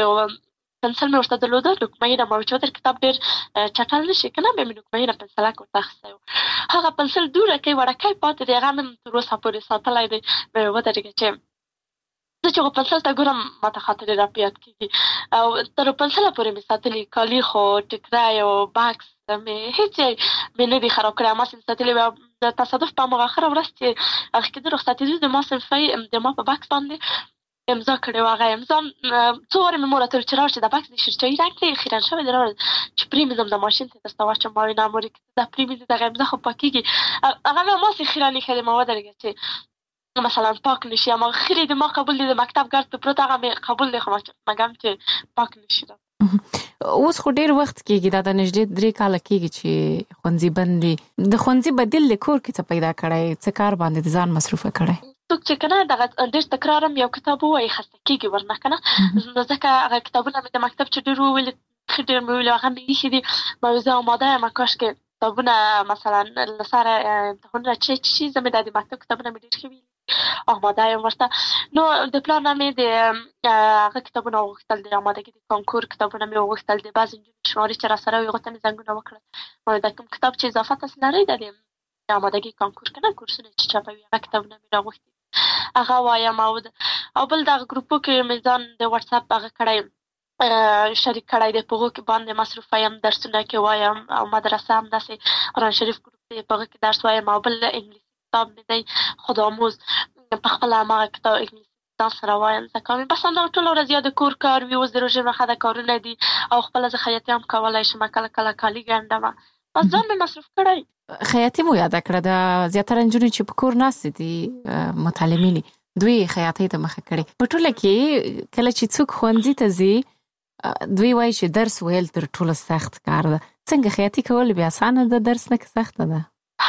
پنسل مې ورته درلوده نوکمهینه ما چې ودر کتاب ډېر چټل نه شي که نه بیا مې نوکمهینه پنسلک ورته اخیستی و هغه پنسل دوړکی وړکی پاتې دی هغه مې تر اوسه پورې ساتلی دی ودرېږه چې زه چې هغه پنسل ته ګورم ماته خاطرې را په یاد کېږي او تر پنسله پورې مې ساتلي کالي خو ټکری او بکس مې هېڅ مې نه دي خراب کړی ما سې ساتلي وي د تصادف په هماغه اخره ورځ چې هغه کې د رخصتېدو د ما صنفۍ د ما په بکس باندې امضا کړې وه هغه امضا څو وارې مې مور راته ویل چې راوړه چې دا بکس د شیرچایي رنګ دی خیرن شوی دی راوړه چې پرېمېږدم د ماشین ته درته واچوم ما وایي نه مورې دا پرېمېږدي دغه امضا خو پاکېږي هغه مې هماسې خیرن ایښی دی ما ودرېږه چې مثلا پاک نشي اما خیلی د ما قبول دی د مکتب ګرد په پروت هغه مې قبول دی خو مګم چې پاک نشي اوس خو ډېر وخت کېږي دا د نږدې درې کاله کېږي چې ښوونځي بند دي د ښوونځي بدیل د کور کې څه پیدا کړی څه کار باندې د ځان مصروفه کړی څوک چې که نه دغه ډېر تکرار هم یو کتاب ووایي خسته کېږي ورنه که نه نو ځکه هغه کتابونه مې د مکتب چې ډېر وویلي ښه ډېر مې ویلي هغه مې ایښي دي ما زه آماده یم کاشکې کتابونه مثلا له سره امتحانونه چې شي زه مې دا د مکتب کتابونه مې ډېر ښه ویلي آماده یم ورته نو د پلار نه مې د هغه کتابونه وغوښتل د آمادګي د کانکور کتابونه مې وغوښتل د بعضې نجونې شمارې چې را سره وي هغو ته مې زنګونه وکړل د کوم کتاب چې اضافه تاسې لرئ دا د آمادګي کانکور که نه کورسونه چې چاپوي هغه کتابونه مې را غوښتي هغه وایم او او بل دغه ګروپو کې مې ځان د وټساپ هغه کړی شریک کړی دی په هغو کې باندې مصروفه یم درسونه کې وایم او مدرسه هم داسې قرآن شریف ګروپ دی په هغه کې درس وایم او بل انګلیسي کتاب مې دی خودآموز په خپله هماغه کتاب انګلیسي ځان سره وایم زده کوم بس همدغه ټوله ورځ یا د کور کار وي اوس د روژې مخه د کارونه دي او خپله زه خیاطي هم کولی شم کله کله کالي ګنډمه بس ځان مې مصروف کړی خیاطي مو یاده کړه د زیاتره نجونې چې په کور ناستې دي متعلمینې دوی خیاطۍ ته مخه کړې په ټوله کې کله چې څوک ښوونځي ته ځي دوی وایي چې درس ویل تر ټولو سخت کار ده څنګه خیاطي کول بیا اسانه ده درس نه که سخته ده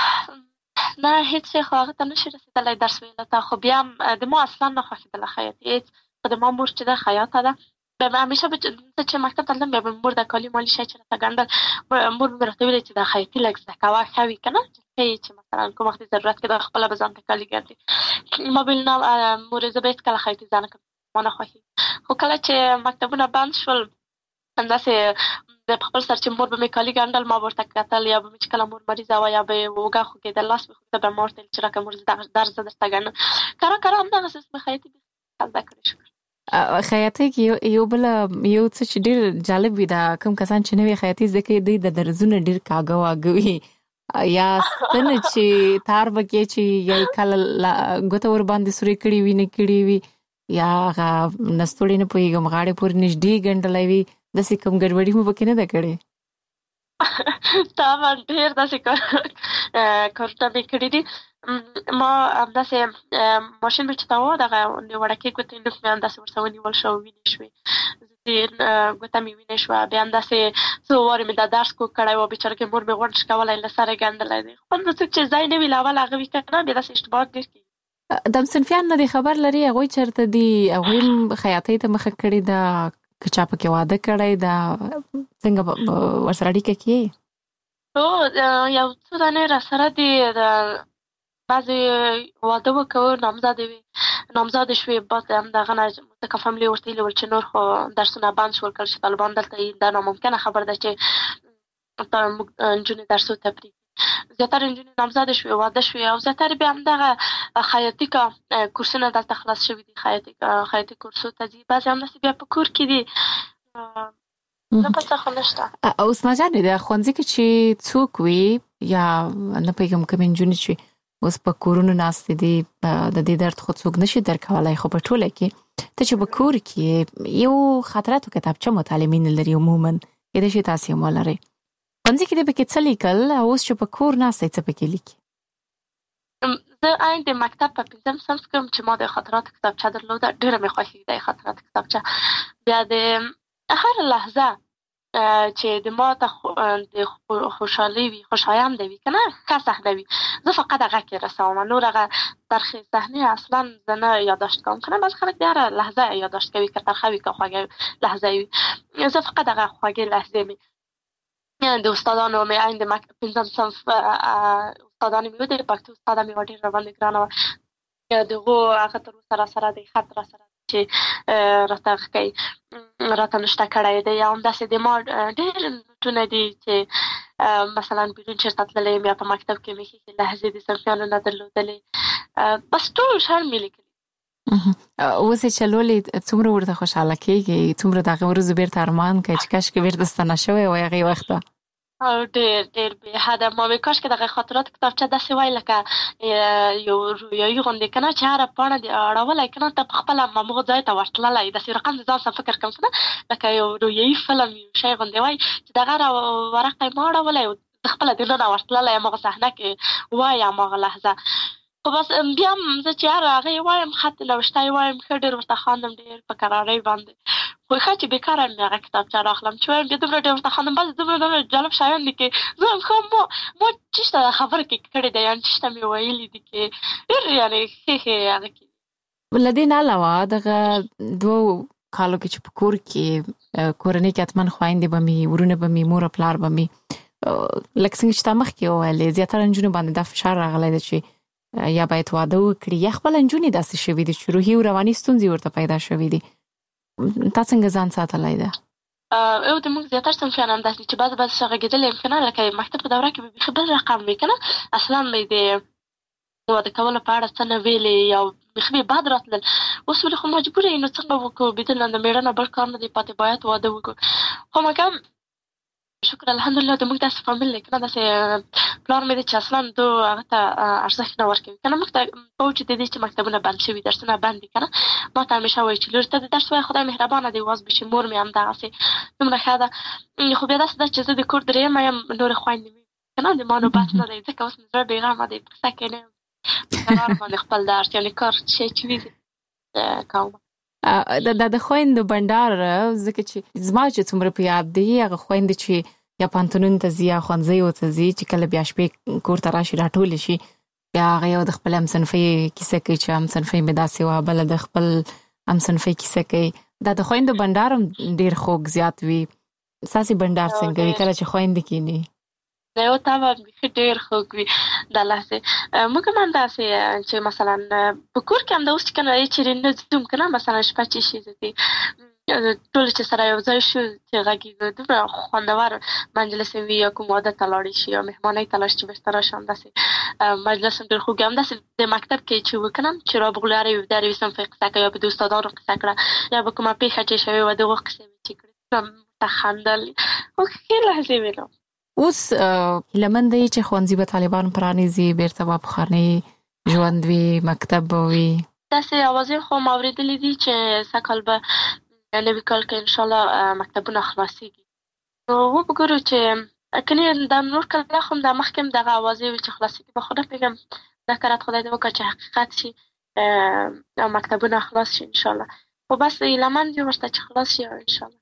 نه هیڅ شی خو هغه ته نشي رسېدلی درس ویلو ته خو بیا هم د ما اصلا نه خوښېدله خیاطي هېڅ خو د ما مور چې ده خیاطه ده بیا به همیشه به زه چې مکتب ته تلم بیا به مور د کالي مالي شی چې راته ګنډل مور به مې راته ویلې چې دا خیاطي لږ زده کوه ښه وي که نه چې ښه یې چې مثلا کوم وخت ضرورت کې ده خپله به ځان ته کالي ګنډي ما به ویل نه مورې زه به هېڅکله خیاطي زده نه کوم ما نه خوښېږي خو کله چې مکتبونه بند شول همداسې د خپل سر چې مور به مې کالي ګنډل ما به ورته کتل یا به مې چې کله مور مریضه وه یا به یې اوږه خوږېدل لاس مې خوږېده بیا ما ورته ویل چې راکړه مور زه درس زه درته ګنډم کره کره همدغسې مې خیاطي زده کړې شکر خیاطۍ کې یو بل یو څه چې ډېر جالب وي دا کوم کسان چې نوې خیاطي زده کوي دوی د درزونه ډېر کاږه واږه وي یا ستنه چې تار به کې چې یا کله ګوته ور باندې سورې کړي وي نه کړي وي یا هغه نستوړې نه پوهېږم غاړې پورې نږدې ګنډلی وي داسې کوم ګډوډي مو پکې نه ده کړې طبعا ډېر داسې کارونه مې کړي دي ما همداسې ماشین مې چې تاوه دغه د وړکې ګوتې نوک مې همداسې ورته ونیول شو وینې شوې ګوته مې وینې شوه بیا همداسې څو وارې مې دا درس کوږ کړی و بېچارګۍ مور مې غونډ کولی له سره ګنډلی دی خپل به څوک چې ځای نه وي له اول هغه وي که نه بیا داسې اشتباهات ډېر کېږي د همصنفیانو نه دې خبر لري هغوی چېرته دي هغوی هم خیاطۍ ته مخه کړې ده که چا پکې واده کړی دا څنګه ورسره اړیکه کې هو یو څو دانې راسره دي بعضې واده وکړو نامزادې وې نامزادې شوې بعد همدغه نه ځکه فاملي ورته ویلي ول چې نور خو درسونه بند شول کله چې طالبان دلته وي دا ناممکنه خبره ده چې موږ نجونې درسو ته پرېږدي زیاتره نجونې نامزادې شوې واده شوې او زیاتره بیا همدغه خیاطي کا کورسونه دلته خلاص شوي دي خیاطي خیاطي کورسو ته ځي بعضې همداسې بیا په کور کې دي نه پڅه خو نشته. او سمجانې د خوندې کې چې څوک وي یا نه پیغام کوم جون چې اوس په کورونو ناست دي د دې درد خو څوک نشي درکولای، خو په ټوله کې ته چې په کور کې یو خاطراتو کتابچه مطالعین لري عموما اې د شي تاسو مولري خوندې کې د پکې څه لیکل او اوس چې په کور ناست څه پکې لیکي. زه آین د مکتب په پنځم صنف کې چې ما د خاطرات کتابچه درلوده، ډېره مې خوښېږي د خاطرات کتابچه. بیا د هر لحظه چې د ما ته د خوشحالي وي، خوشایند وي که نه ښه صحنه وي، زه فقط هغه کې رسوم. نور هغه ترخې صحنې اصلا زه نه یادداشت کوم که نه. بعض خلک د هره لحظه یادداشت کوي، که ترخه وي که خوږه لحظه وي. زه فقط هغه خوږې لحظې مې د استادانو مې آین د پنځم صنف استادانې مې ودې پښتو استاده مې ډېره راباندې ګرانه وه. دغو هغه تر اوسه را سره د خط را سره چې راته ښکوي راته نشته کړی دی. یا همداسې د ما ډېر نوټونه دي چې مثلا بیرون چېرته تللی یم یا په مکتب کې مې ښې لحظې د صنفیانو نه درلودلې، بس ټول شر مې لیکلي. اوس یې چلولې څومره ورته خوشحاله کېږي، څومره د هغې ورځو بیرته ارمان کوي چې کاشکې بیرته ستنه شوی وای هغې وخته؟ او ډېر ډېر بې حده ما وایي کاشکې دغه خاطرات کتابچه داسې وای لکه یو رویایي غوندې که نه چې هره پاڼه دې اړولی که نه ته په خپله هماغه ځای ته ورتللی، داسې رقم د ځان سره فکر کوم که نه لکه یو رویایي فلم یو شی غوندې وای چې دغه هره ورقه یې ما اړولی او زه خپله دننه ورتللی هماغه صحنه کې وای هماغه لحظه. خو بس بیا هم زه چې هر هغې وایم خط نوشته یې وایم ښه ډېر ورته خاندم ډېر په کرارۍ باندې. خو ښه چې بېکاره مې هغه کتابچه راخلم چې وایم بیا دومره ډېر ورته خاندم، بس دومره دومره جالب شیان دي کې زه وایم ښه ما ما چېشته دا خبره کې کړې ده یعنې چېشته مې ویلي دي کې ډېر یعنې ښې ښې هغه کې. له دې نه علاوه دغه دوو کالو کې چې په کور کې کورنۍ کې حتما خویندې به مې، ورونه به مې، مور او پلار به مې، لکه څنګه چې تا مخکې وویلې زیاتره نجونو باندې دا فشار راغلی دی چې یا باید واده وکړي یا خپله نجونې داسې شوي دي چې روحي او رواني ستونزې ورته پیدا شوي دي. تا څنګه ځان ساتلی ده؟ او د موږ زیاتر صنفیان همداسې دي چې بعضې بعضې څه غږېدلې یم که نه لکه مکتب په دوره کې به بیخي بل رقم وي که نه، اصلا مې د واده کولو په اړه څه نه ویلې یا بیخي مې بد راتلل. اوس ولې خو مجبوره یې نو څنګه وکړو، بیدل د مېړه نه بل کار نه دی پاتې، باید واده وکړو. خو مګم شکر الحمدلله د موږ داسې فامیل دی که نه، داسې پلار مې دی چې اصلا دو هغه ته ارزښت نه ورکوي که نه. موږ ته کوو چې د دې چې مکتبونه بند شوي، درسونه بند دي که نه، ما ته همیشه وایي چې لور ته د درس وایه خدای مهربانه دی واز بشي. مور مې همدغسې دومره ښه ده. خو بیا داسې ده چې زه د کور درېیمه یم، نورې خویندې مې که نه د ما نوبت نه دی، ځکه اوس مې زړه بېغمه دی، په کیسه کې نه یم، په قرار باندې خپل درس یعنې کار شی چې وي کوم. دا د خویندو بنډار ځکه چې زما چې څومره په یاد دی هغه خویندې چې یا پانتونون ته ځي یا ښوونځیو ته ځي چې کله بیا شپې کور ته راشي راټولې شي، بیا هغه یو د خپل همصنفۍ کیسه کوي چې همصنفۍ مې داسې وه، بله د خپل همصنفۍ کیسه کوي. دا د خویندو بنډار هم ډېر خوږ زیات وي. ستاسې بنډار څنګه وي کله چې خویندې کښېني؟ یو طبعا بیخي ډېر خوږ وي دا لحظې. موږ هم همداسې چې مثلا په کور کې هم د اوس چې که نه چېرې نه ځو که نه، مثلا شپه چې شي زه دې ټول چې سره یو ځای شو چې غږېږو دومره خوندور مجلس وي، یا کوم واده ته لاړې شي یا مهمانۍ ته لاړ شي چې بېرته راشي، همداسې مجلس هم ډېر خوږ. همداسې د مکتب کې چې وو که نه چې رابغلو هر یو د هر یوې صنفۍ قصه کوي، یا به د استادانو قصه کړه یا به کومه پېښه چې شوې وه د هغو قصې مې چې کړې ورته خندل. خو ښې لحظې وې نو. اوس هیلهمند دی چې ښوونځي به طالبان پرانیزي، بیرته به پخوانی ژوند وي، مکتب به وي. داسې اوازې خو ما اورېدلې دي چې سږ کال به نوي کال کې انشاءالله مکتبونه خلاصېږي. نو وګورو چې کنې دا نور کله خو دا مخکې هم دغه اوازې وي چې خلاصېږي، به خو نه پوهېږم دا کرات خدای دې وکړه چې حقیقت شي او مکتبونه خلاص شي انشاءالله. خو بس هیلهمند یو ورته چې خلاص شي انشاءالله.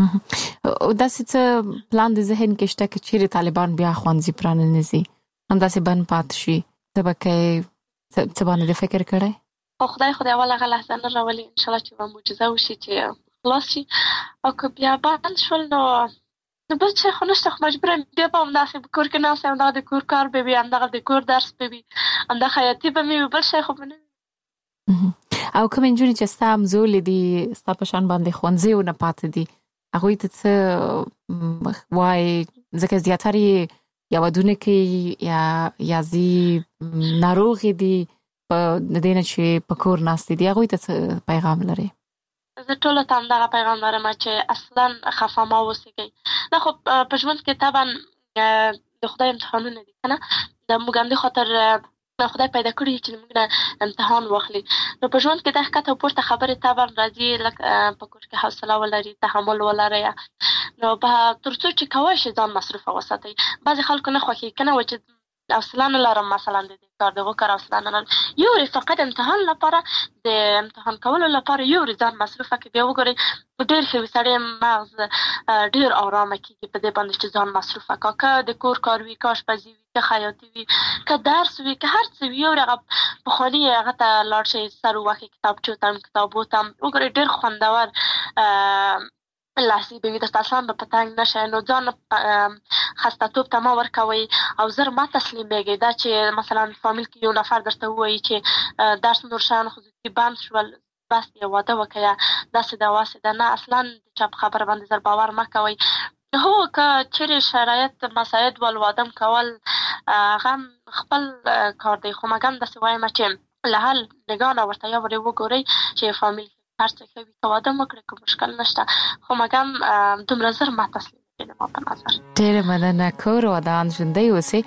داسې څه پلان د ذهن کې شته که چیرې طالبان بیا ښوونځي پرانیزي همداسې بند پاتې شي، ته به کوې څه باندې د فکر کړی؟ خو خدای خو د اول هغه لحظه نه راولي، انشاءالله چې یوه معجزه وشي چې خلاص شي. او که بیا بند شول نو نو بل څه خو نشته، خو مجبوره بیا به همداسې په کور کې ناست یم، همدغه د کور کار به وي، همدغه د کور درس به وي، همدغه خیاطي به مې وي، بل شی خو به نه وي. او کومې نجونې چې ستا همزولې دي ستا په شان باندې ښوونځیو نه پاتې دي هغوی ته څه وایي؟ ځکه زیاتره یې یا ودونه کوي یا یا ځي ناروغې دي، په د دې نه چې په کور ناستې دي، هغوی ته څه پیغام لرې؟ زه ټول ته هم دغه پیغام لرم چې اصلا خفه ما اوسېږئ. دا خو په ژوند کې طبعا د خدای امتحانونه دي که نه، د موږ همدې خاطر خدای پیدا کړي چې موږ نه امتحان واخلي. نو په ژوند کې د ښکته پورته خبرې طبعا راځي، لکه په کور کې حوصله ولري، تحمل ولرئ. نو به تر څو چې کولی شي ځان مصروفه وساتئ. بعضې خلکو نه خوښېږي که نه وایي چې حوصله نه لرم مثلا د دې کار دغه کار حوصله نه لرم. یورې فقط امتحان لپاره د امتحان کولو لپاره یورې ځان مصروفه کړي. بیا وګورئ ډېر ښه وي، سړی مغز ډېر ارامه کېږي په دې باندې چې ځان مصروفه کړه. که د کور کار وي، که اشپزي وي، که خیاطي وي، که درس وي، که هر څه وي، یورې هغه پخواني هغه ته لاړ شئ، سر ووهئ کتابچو ته کتابو ته. وګورئ ډېر خوندور لاسي به وي، درته اسان به په تنګ نه شئ. نو ځان خسته‌توب ته مه ورکوئ او زر مه تسلیمېږئ. دا چې مثلا فامیل کې یو نفر درته ووایي چې درس نور شیان خصوصي بند شول، بس یې واده وکړه، داسې ده واسې ده. نه، اصلا د چا په خبره باندې زر باور مه کوئ. هو که چیرې شرایط مساعد ول واده کول هغه خپل کار دی، خو مګم داسې وایم چې له هر نګاه ورته یا ورې وګورئ چې فامیل هر څه ښه وي، که واده مو کړی که مشکل نشته، خو مګم دومره زر مه تسلیمېږئ زما په نظر. ډېره مننه. کور ودان ژوندی اوسئ.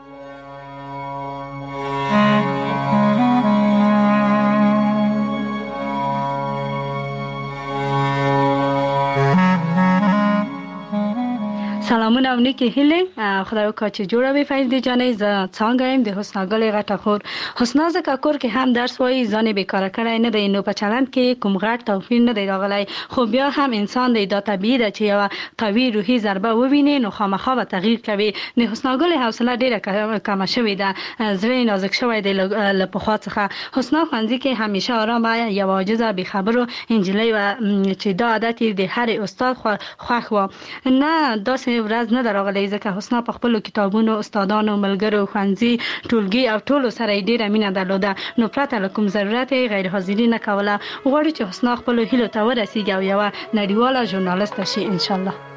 سلامونه او نیکی هیلې. خدای وکړه چې جوړه وي فایزه جانې. زه څنګه یم د حسنا ګلې غټه خور. حسنا زکه کور کې هم درس وایي، ځان یې بیکاره کړی نه دی، نو په چلند کې کوم غټ توپیر نه دی راغلی، خو بیا هم انسان دی، دا طبیعي ده چې یو قوي روحي ضربه وویني نو خامخا به تغییر کوي. د حسنا ګلې حوصله ډېره کمه شوې ده، زړه یې نازک شوی دی له پخوا څخه. حسنا ښوونځي کې همیشه آرامه، یو عاجزه بېخبرو نجلۍ وه چې دا عادت یې د هر استاد خوښ و. نه داسې ورځ نه دراغلی، ځکه حسنا په خپلو کتابونو، استادانو، ملګرو، ښوونځي، ټولګي او ټولو سره یې ډېره مینه درلوده. نو پرته له کوم ضرورت یې غیر حاضري نه کوله. غواړو چې حسنا خپلو هیلو ته ورسیږي او یوه نړیواله ژورنالسته شي انشاءالله.